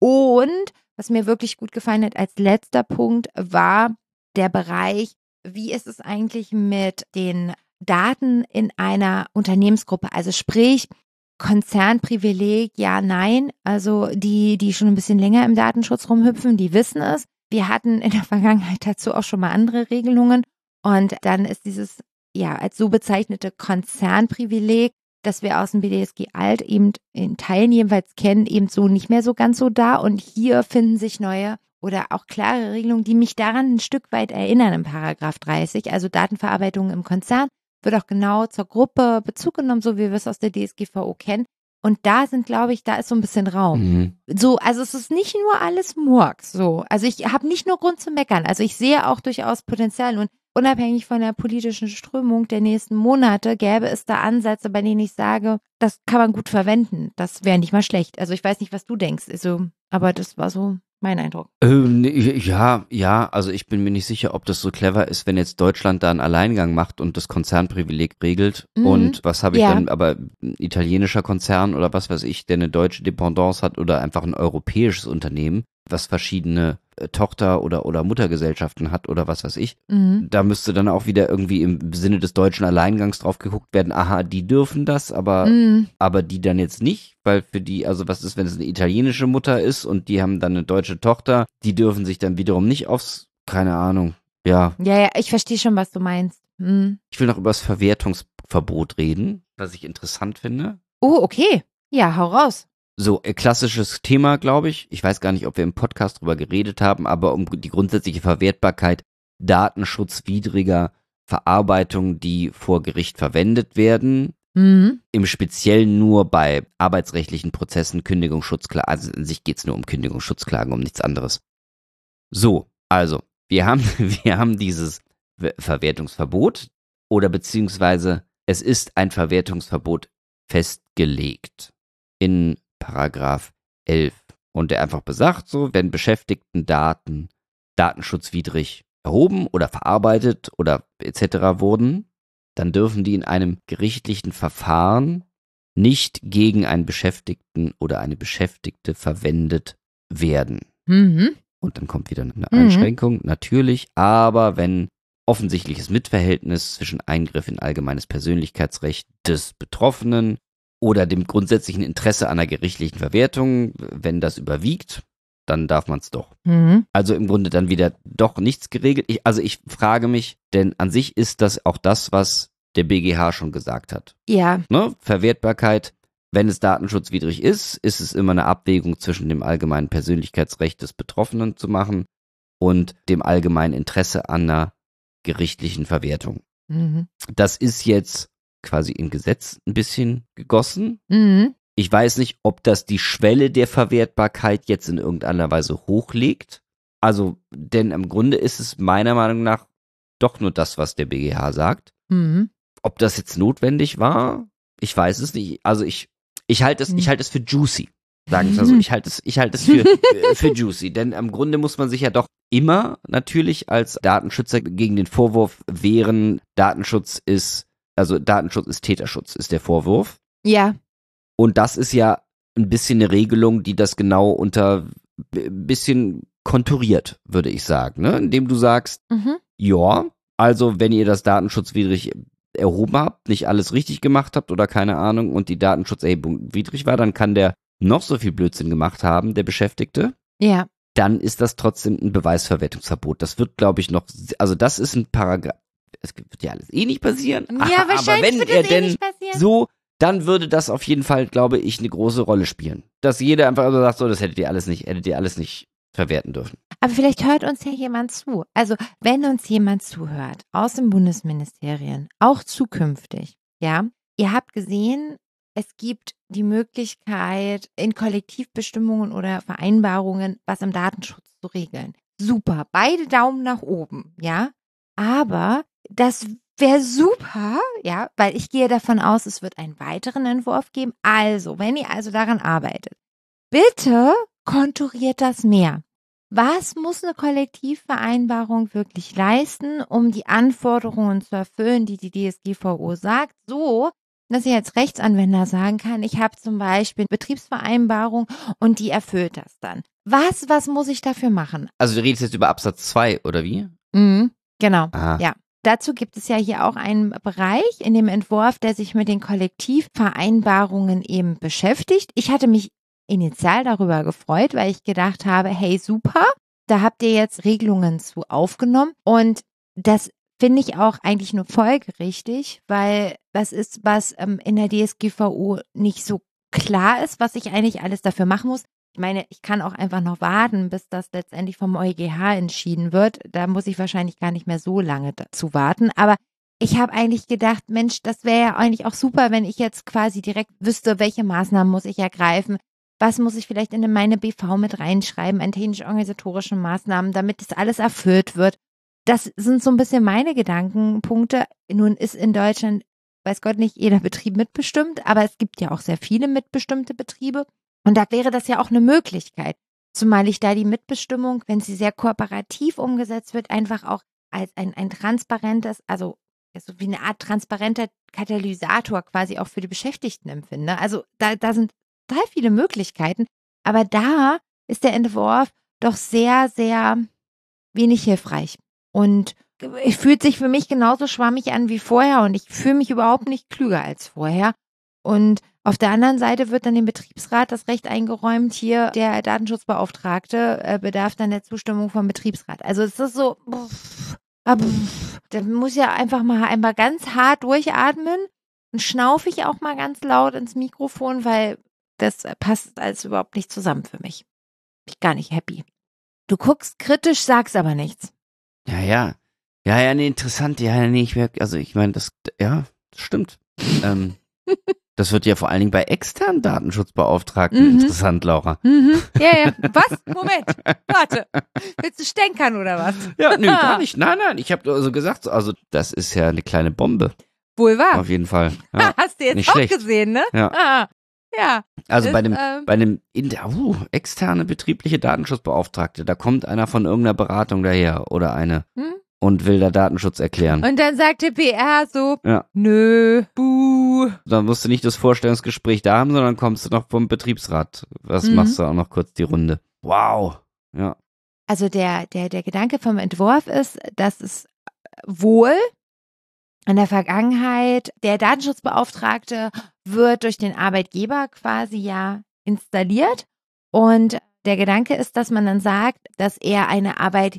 und was mir wirklich gut gefallen hat als letzter Punkt war der Bereich, wie ist es eigentlich mit den Daten in einer Unternehmensgruppe, also sprich Konzernprivileg, ja, nein, also die, die schon ein bisschen länger im Datenschutz rumhüpfen, die wissen es. Wir hatten in der Vergangenheit dazu auch schon mal andere Regelungen und dann ist dieses, ja, als so bezeichnete Konzernprivileg, das wir aus dem B D S G alt eben in Teilen jedenfalls kennen, eben so nicht mehr so ganz so da und hier finden sich neue oder auch klare Regelungen, die mich daran ein Stück weit erinnern im Paragraph dreißig, also Datenverarbeitung im Konzern, wird auch genau zur Gruppe Bezug genommen, so wie wir es aus der D S G V O kennen. Und da sind, glaube ich, da ist so ein bisschen Raum. Mhm. So, also es ist nicht nur alles Murks, so. Also ich habe nicht nur Grund zu meckern. Also ich sehe auch durchaus Potenzial und unabhängig von der politischen Strömung der nächsten Monate gäbe es da Ansätze, bei denen ich sage, das kann man gut verwenden. Das wäre nicht mal schlecht. Also ich weiß nicht, was du denkst. Also, aber das war so mein Eindruck. Ähm, ja, ja, also ich bin mir nicht sicher, ob das so clever ist, wenn jetzt Deutschland da einen Alleingang macht und das Konzernprivileg regelt. Mhm. Und was habe ich Ja. dann, aber ein italienischer Konzern oder was weiß ich, der eine deutsche Dependance hat oder einfach ein europäisches Unternehmen, was verschiedene äh, Tochter- oder, oder Muttergesellschaften hat oder was weiß ich. Mhm. Da müsste dann auch wieder irgendwie im Sinne des deutschen Alleingangs drauf geguckt werden, aha, die dürfen das, aber, Mhm. aber die dann jetzt nicht, weil für die, also was ist, wenn es eine italienische Mutter ist und die haben dann eine deutsche Tochter, die dürfen sich dann wiederum nicht aufs, keine Ahnung, ja. Ja, ja, ich verstehe schon, was du meinst. Mhm. Ich will noch über das Verwertungsverbot reden, was ich interessant finde. Oh, okay. Ja, hau raus. So, äh, klassisches Thema, glaube ich. Ich weiß gar nicht, ob wir im Podcast drüber geredet haben, aber um die grundsätzliche Verwertbarkeit datenschutzwidriger Verarbeitungen, die vor Gericht verwendet werden. Mhm. Im Speziellen nur bei arbeitsrechtlichen Prozessen, Kündigungsschutzklagen. Also in sich geht es nur um Kündigungsschutzklagen, um nichts anderes. So, also, wir haben, wir haben dieses Verwertungsverbot oder beziehungsweise es ist ein Verwertungsverbot festgelegt in Paragraph elf und der einfach besagt, so, wenn beschäftigten Daten datenschutzwidrig erhoben oder verarbeitet oder et cetera wurden, dann dürfen die in einem gerichtlichen Verfahren nicht gegen einen Beschäftigten oder eine Beschäftigte verwendet werden. Mhm. Und dann kommt wieder eine Mhm. Einschränkung, natürlich, aber wenn offensichtliches Mitverhältnis zwischen Eingriff in allgemeines Persönlichkeitsrecht des Betroffenen oder dem grundsätzlichen Interesse einer gerichtlichen Verwertung, wenn das überwiegt, dann darf man es doch. Mhm. Also im Grunde dann wieder doch nichts geregelt. Ich, also ich frage mich, denn an sich ist das auch das, was der B G H schon gesagt hat. Ja. Ne? Verwertbarkeit, wenn es datenschutzwidrig ist, ist es immer eine Abwägung zwischen dem allgemeinen Persönlichkeitsrecht des Betroffenen zu machen und dem allgemeinen Interesse an einer gerichtlichen Verwertung. Mhm. Das ist jetzt quasi im Gesetz ein bisschen gegossen. Mhm. Ich weiß nicht, ob das die Schwelle der Verwertbarkeit jetzt in irgendeiner Weise hochlegt. Also, denn im Grunde ist es meiner Meinung nach doch nur das, was der B G H sagt. Mhm. Ob das jetzt notwendig war, ich weiß es nicht. Also ich, ich halte es, ich halte es für juicy. Sagen wir es mal so. Ich halte es, ich halte es für, für juicy. Denn im Grunde muss man sich ja doch immer natürlich als Datenschützer gegen den Vorwurf wehren, Datenschutz ist, also Datenschutz ist Täterschutz, ist der Vorwurf. Ja. Und das ist ja ein bisschen eine Regelung, die das genau unter ein bisschen konturiert, würde ich sagen, ne? Indem du sagst, Mhm. ja, also wenn ihr das datenschutzwidrig erhoben habt, nicht alles richtig gemacht habt oder keine Ahnung und die Datenschutzerhebung widrig war, dann kann der noch so viel Blödsinn gemacht haben, der Beschäftigte. Ja. Dann ist das trotzdem ein Beweisverwertungsverbot. Das wird, glaube ich, noch, also das ist ein Paragraph, es wird ja alles eh nicht passieren. Ja, aber wahrscheinlich wenn wird er das eh denn nicht passieren. so, dann würde das auf jeden Fall, glaube ich, eine große Rolle spielen. Dass jeder einfach so sagt, so, das hättet ihr alles nicht, hättet ihr alles nicht verwerten dürfen. Aber vielleicht hört uns ja jemand zu. Also wenn uns jemand zuhört aus den Bundesministerien, auch zukünftig, ja, ihr habt gesehen, es gibt die Möglichkeit, in Kollektivbestimmungen oder Vereinbarungen was im Datenschutz zu regeln. Super, beide Daumen nach oben, ja. Aber das wäre super, ja, weil ich gehe davon aus, es wird einen weiteren Entwurf geben. Also, wenn ihr also daran arbeitet, bitte konturiert das mehr. Was muss eine Kollektivvereinbarung wirklich leisten, um die Anforderungen zu erfüllen, die die D S G V O sagt, so, dass ich als Rechtsanwender sagen kann, ich habe zum Beispiel eine Betriebsvereinbarung und die erfüllt das dann. Was, was muss ich dafür machen? Also du redest jetzt über Absatz zwei, oder wie? Mhm, genau, Aha. ja. Dazu gibt es ja hier auch einen Bereich in dem Entwurf, der sich mit den Kollektivvereinbarungen eben beschäftigt. Ich hatte mich initial darüber gefreut, weil ich gedacht habe, hey, super, da habt ihr jetzt Regelungen zu aufgenommen und das finde ich auch eigentlich nur folgerichtig, weil das ist, was ähm, in der D S G V O nicht so klar ist, was ich eigentlich alles dafür machen muss. Ich meine, ich kann auch einfach noch warten, bis das letztendlich vom EuGH entschieden wird. Da muss ich wahrscheinlich gar nicht mehr so lange dazu warten, aber ich habe eigentlich gedacht, Mensch, das wäre ja eigentlich auch super, wenn ich jetzt quasi direkt wüsste, welche Maßnahmen muss ich ergreifen. Was muss ich vielleicht in meine B V mit reinschreiben an technisch-organisatorischen Maßnahmen, damit das alles erfüllt wird? Das sind so ein bisschen meine Gedankenpunkte. Nun ist in Deutschland, weiß Gott, nicht jeder Betrieb mitbestimmt, aber es gibt ja auch sehr viele mitbestimmte Betriebe. Und da wäre das ja auch eine Möglichkeit. Zumal ich da die Mitbestimmung, wenn sie sehr kooperativ umgesetzt wird, einfach auch als ein, ein transparentes, also so wie eine Art transparenter Katalysator quasi auch für die Beschäftigten empfinde. Also da, da sind total viele Möglichkeiten, aber da ist der Entwurf doch sehr, sehr wenig hilfreich. Und es fühlt sich für mich genauso schwammig an wie vorher und ich fühle mich überhaupt nicht klüger als vorher. Und auf der anderen Seite wird dann dem Betriebsrat das Recht eingeräumt, hier der Datenschutzbeauftragte äh, bedarf dann der Zustimmung vom Betriebsrat. Also es ist so, pff, pff, da muss ja einfach mal einmal ganz hart durchatmen und schnaufe ich auch mal ganz laut ins Mikrofon, weil das passt alles überhaupt nicht zusammen für mich. Bin ich gar nicht happy. Du guckst kritisch, sagst aber nichts. Ja, ja. Ja, ja, nee, interessant. Ja, nee, ich merke, also ich meine, das, ja, das stimmt. ähm, das wird ja vor allen Dingen bei externen Datenschutzbeauftragten Mhm. interessant, Laura. Mhm. Ja, ja. Was? Moment. Warte. Willst du stänkern oder was? Ja, nö, gar nicht. Nein, nein, ich habe also gesagt, also das ist ja eine kleine Bombe. Wohl wahr. Auf jeden Fall. Ja. Hast du jetzt nicht auch schlecht. gesehen, ne? Ja. Ah, ja. Also Ist, bei dem, ähm, bei dem in, uh, externe betriebliche Datenschutzbeauftragte, da kommt einer von irgendeiner Beratung daher oder eine Hm? und will da Datenschutz erklären. Und dann sagt der P R so, Ja. nö, buh. Dann musst du nicht das Vorstellungsgespräch da haben, sondern kommst du noch vom Betriebsrat. Was Mhm. machst du auch noch kurz die Runde? Wow. Ja. Also der, der, der Gedanke vom Entwurf ist, dass es wohl in der Vergangenheit, der Datenschutzbeauftragte wird durch den Arbeitgeber quasi ja installiert und der Gedanke ist, dass man dann sagt, dass er eine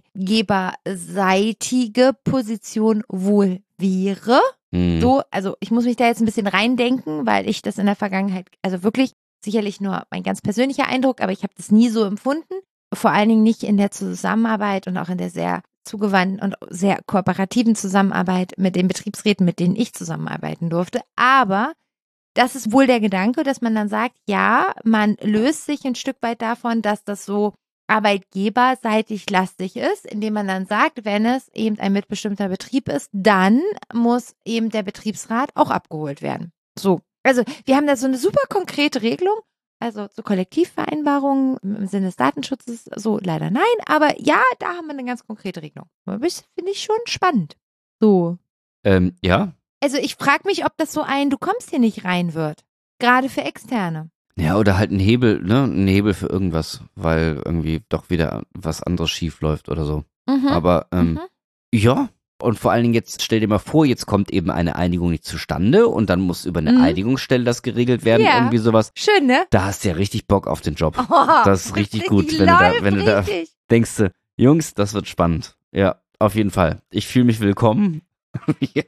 arbeitgeberseitige Position wohl wäre. Hm. So, also ich muss mich da jetzt ein bisschen reindenken, weil ich das in der Vergangenheit, also wirklich sicherlich nur mein ganz persönlicher Eindruck, aber ich habe das nie so empfunden. Vor allen Dingen nicht in der Zusammenarbeit und auch in der sehr zugewandten und sehr kooperativen Zusammenarbeit mit den Betriebsräten, mit denen ich zusammenarbeiten durfte. Aber das ist wohl der Gedanke, dass man dann sagt, ja, man löst sich ein Stück weit davon, dass das so arbeitgeberseitig lastig ist, indem man dann sagt, wenn es eben ein mitbestimmter Betrieb ist, dann muss eben der Betriebsrat auch abgeholt werden. So, also wir haben da so eine super konkrete Regelung, also zu Kollektivvereinbarungen im Sinne des Datenschutzes, so leider nein, aber ja, da haben wir eine ganz konkrete Regelung. Das finde ich schon spannend. So. Ähm, ja. Also ich frage mich, ob das so ein, du kommst hier nicht rein wird. Gerade für Externe. Ja, oder halt ein Hebel, ne? Ein Hebel für irgendwas, weil irgendwie doch wieder was anderes schief läuft oder so. Mhm. Aber ähm, Mhm. ja, und vor allen Dingen jetzt, stell dir mal vor, jetzt kommt eben eine Einigung nicht zustande und dann muss über eine Mhm. Einigungsstelle das geregelt werden, Ja. irgendwie sowas. Schön, ne? Da hast du ja richtig Bock auf den Job. Oh, Das ist richtig gut, wenn du da, wenn du da richtig. denkst, du, Jungs, das wird spannend. Ja, auf jeden Fall. Ich fühle mich willkommen. ja.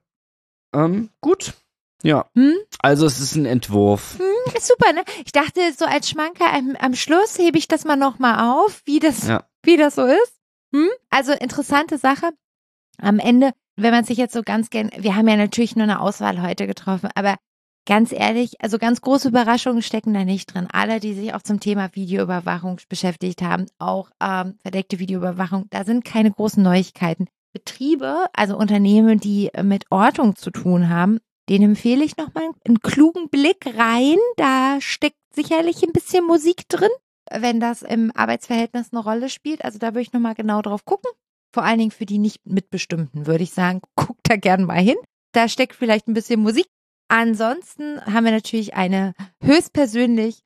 ähm, gut. Ja. Hm? Also es ist ein Entwurf. Hm, ist super, ne? Ich dachte, so als Schmanker am, am Schluss hebe ich das mal nochmal auf, wie das, Ja. wie das so ist. Hm? Also interessante Sache. Am Ende, wenn man sich jetzt so ganz gern, wir haben ja natürlich nur eine Auswahl heute getroffen, aber ganz ehrlich, also ganz große Überraschungen stecken da nicht drin. Alle, die sich auch zum Thema Videoüberwachung beschäftigt haben, auch ähm, verdeckte Videoüberwachung, da sind keine großen Neuigkeiten. Betriebe, also Unternehmen, die mit Ortung zu tun haben, denen empfehle ich nochmal einen klugen Blick rein. Da steckt sicherlich ein bisschen Musik drin, wenn das im Arbeitsverhältnis eine Rolle spielt. Also da würde ich nochmal genau drauf gucken. Vor allen Dingen für die Nicht-Mitbestimmten würde ich sagen, guckt da gern mal hin. Da steckt vielleicht ein bisschen Musik. Ansonsten haben wir natürlich eine höchstpersönlich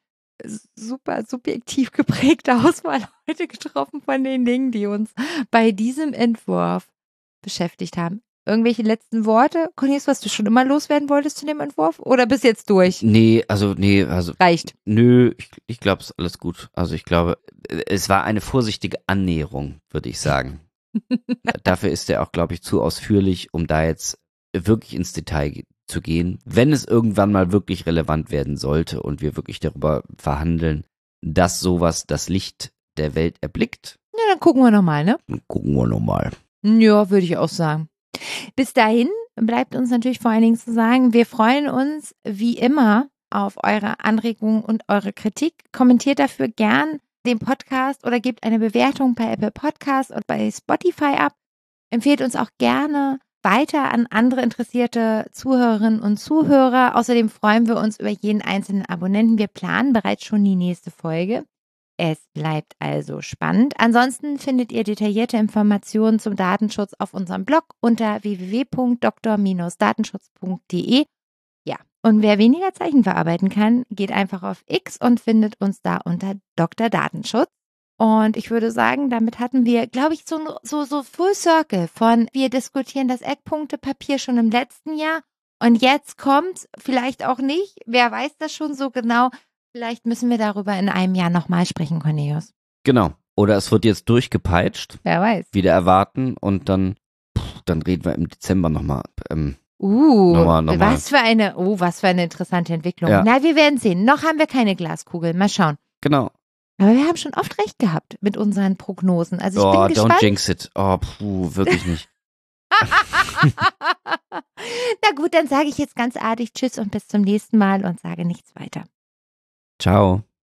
super subjektiv geprägte Auswahl heute getroffen von den Dingen, die uns bei diesem Entwurf beschäftigt haben. Irgendwelche letzten Worte? Cornelius, was du schon immer loswerden wolltest zu dem Entwurf? Oder bist jetzt durch? Nee, also, nee, also. Reicht. Nö, ich, ich glaube, es ist alles gut. Also ich glaube, es war eine vorsichtige Annäherung, würde ich sagen. Dafür ist er auch, glaube ich, zu ausführlich, um da jetzt wirklich ins Detail zu gehen. Wenn es irgendwann mal wirklich relevant werden sollte und wir wirklich darüber verhandeln, dass sowas das Licht der Welt erblickt. Ja, dann gucken wir nochmal, ne? Dann gucken wir nochmal. Ja, würde ich auch sagen. Bis dahin bleibt uns natürlich vor allen Dingen zu sagen, wir freuen uns wie immer auf eure Anregungen und eure Kritik. Kommentiert dafür gern den Podcast oder gebt eine Bewertung bei Apple Podcasts und bei Spotify ab. Empfehlt uns auch gerne weiter an andere interessierte Zuhörerinnen und Zuhörer. Außerdem freuen wir uns über jeden einzelnen Abonnenten. Wir planen bereits schon die nächste Folge. Es bleibt also spannend. Ansonsten findet ihr detaillierte Informationen zum Datenschutz auf unserem Blog unter w w w punkt doktor datenschutz punkt d e. Ja, und wer weniger Zeichen verarbeiten kann, geht einfach auf X und findet uns da unter Doktor Datenschutz. Und ich würde sagen, damit hatten wir, glaube ich, so, so, so Full Circle von wir diskutieren das Eckpunktepapier schon im letzten Jahr und jetzt kommt, vielleicht auch nicht, wer weiß das schon so genau, vielleicht müssen wir darüber in einem Jahr nochmal sprechen, Cornelius. Genau. Oder es wird jetzt durchgepeitscht. Wer weiß. Wieder erwarten und dann, pff, dann reden wir im Dezember nochmal. Ähm, Uh, nochmal, nochmal. was für eine, oh, was für eine interessante Entwicklung. Ja. Na, wir werden sehen. Noch haben wir keine Glaskugel. Mal schauen. Genau. Aber wir haben schon oft recht gehabt mit unseren Prognosen. Also ich Oh, bin don't gespannt. jinx it. Oh, puh, wirklich nicht. Na gut, dann sage ich jetzt ganz artig Tschüss und bis zum nächsten Mal und sage nichts weiter. Ciao.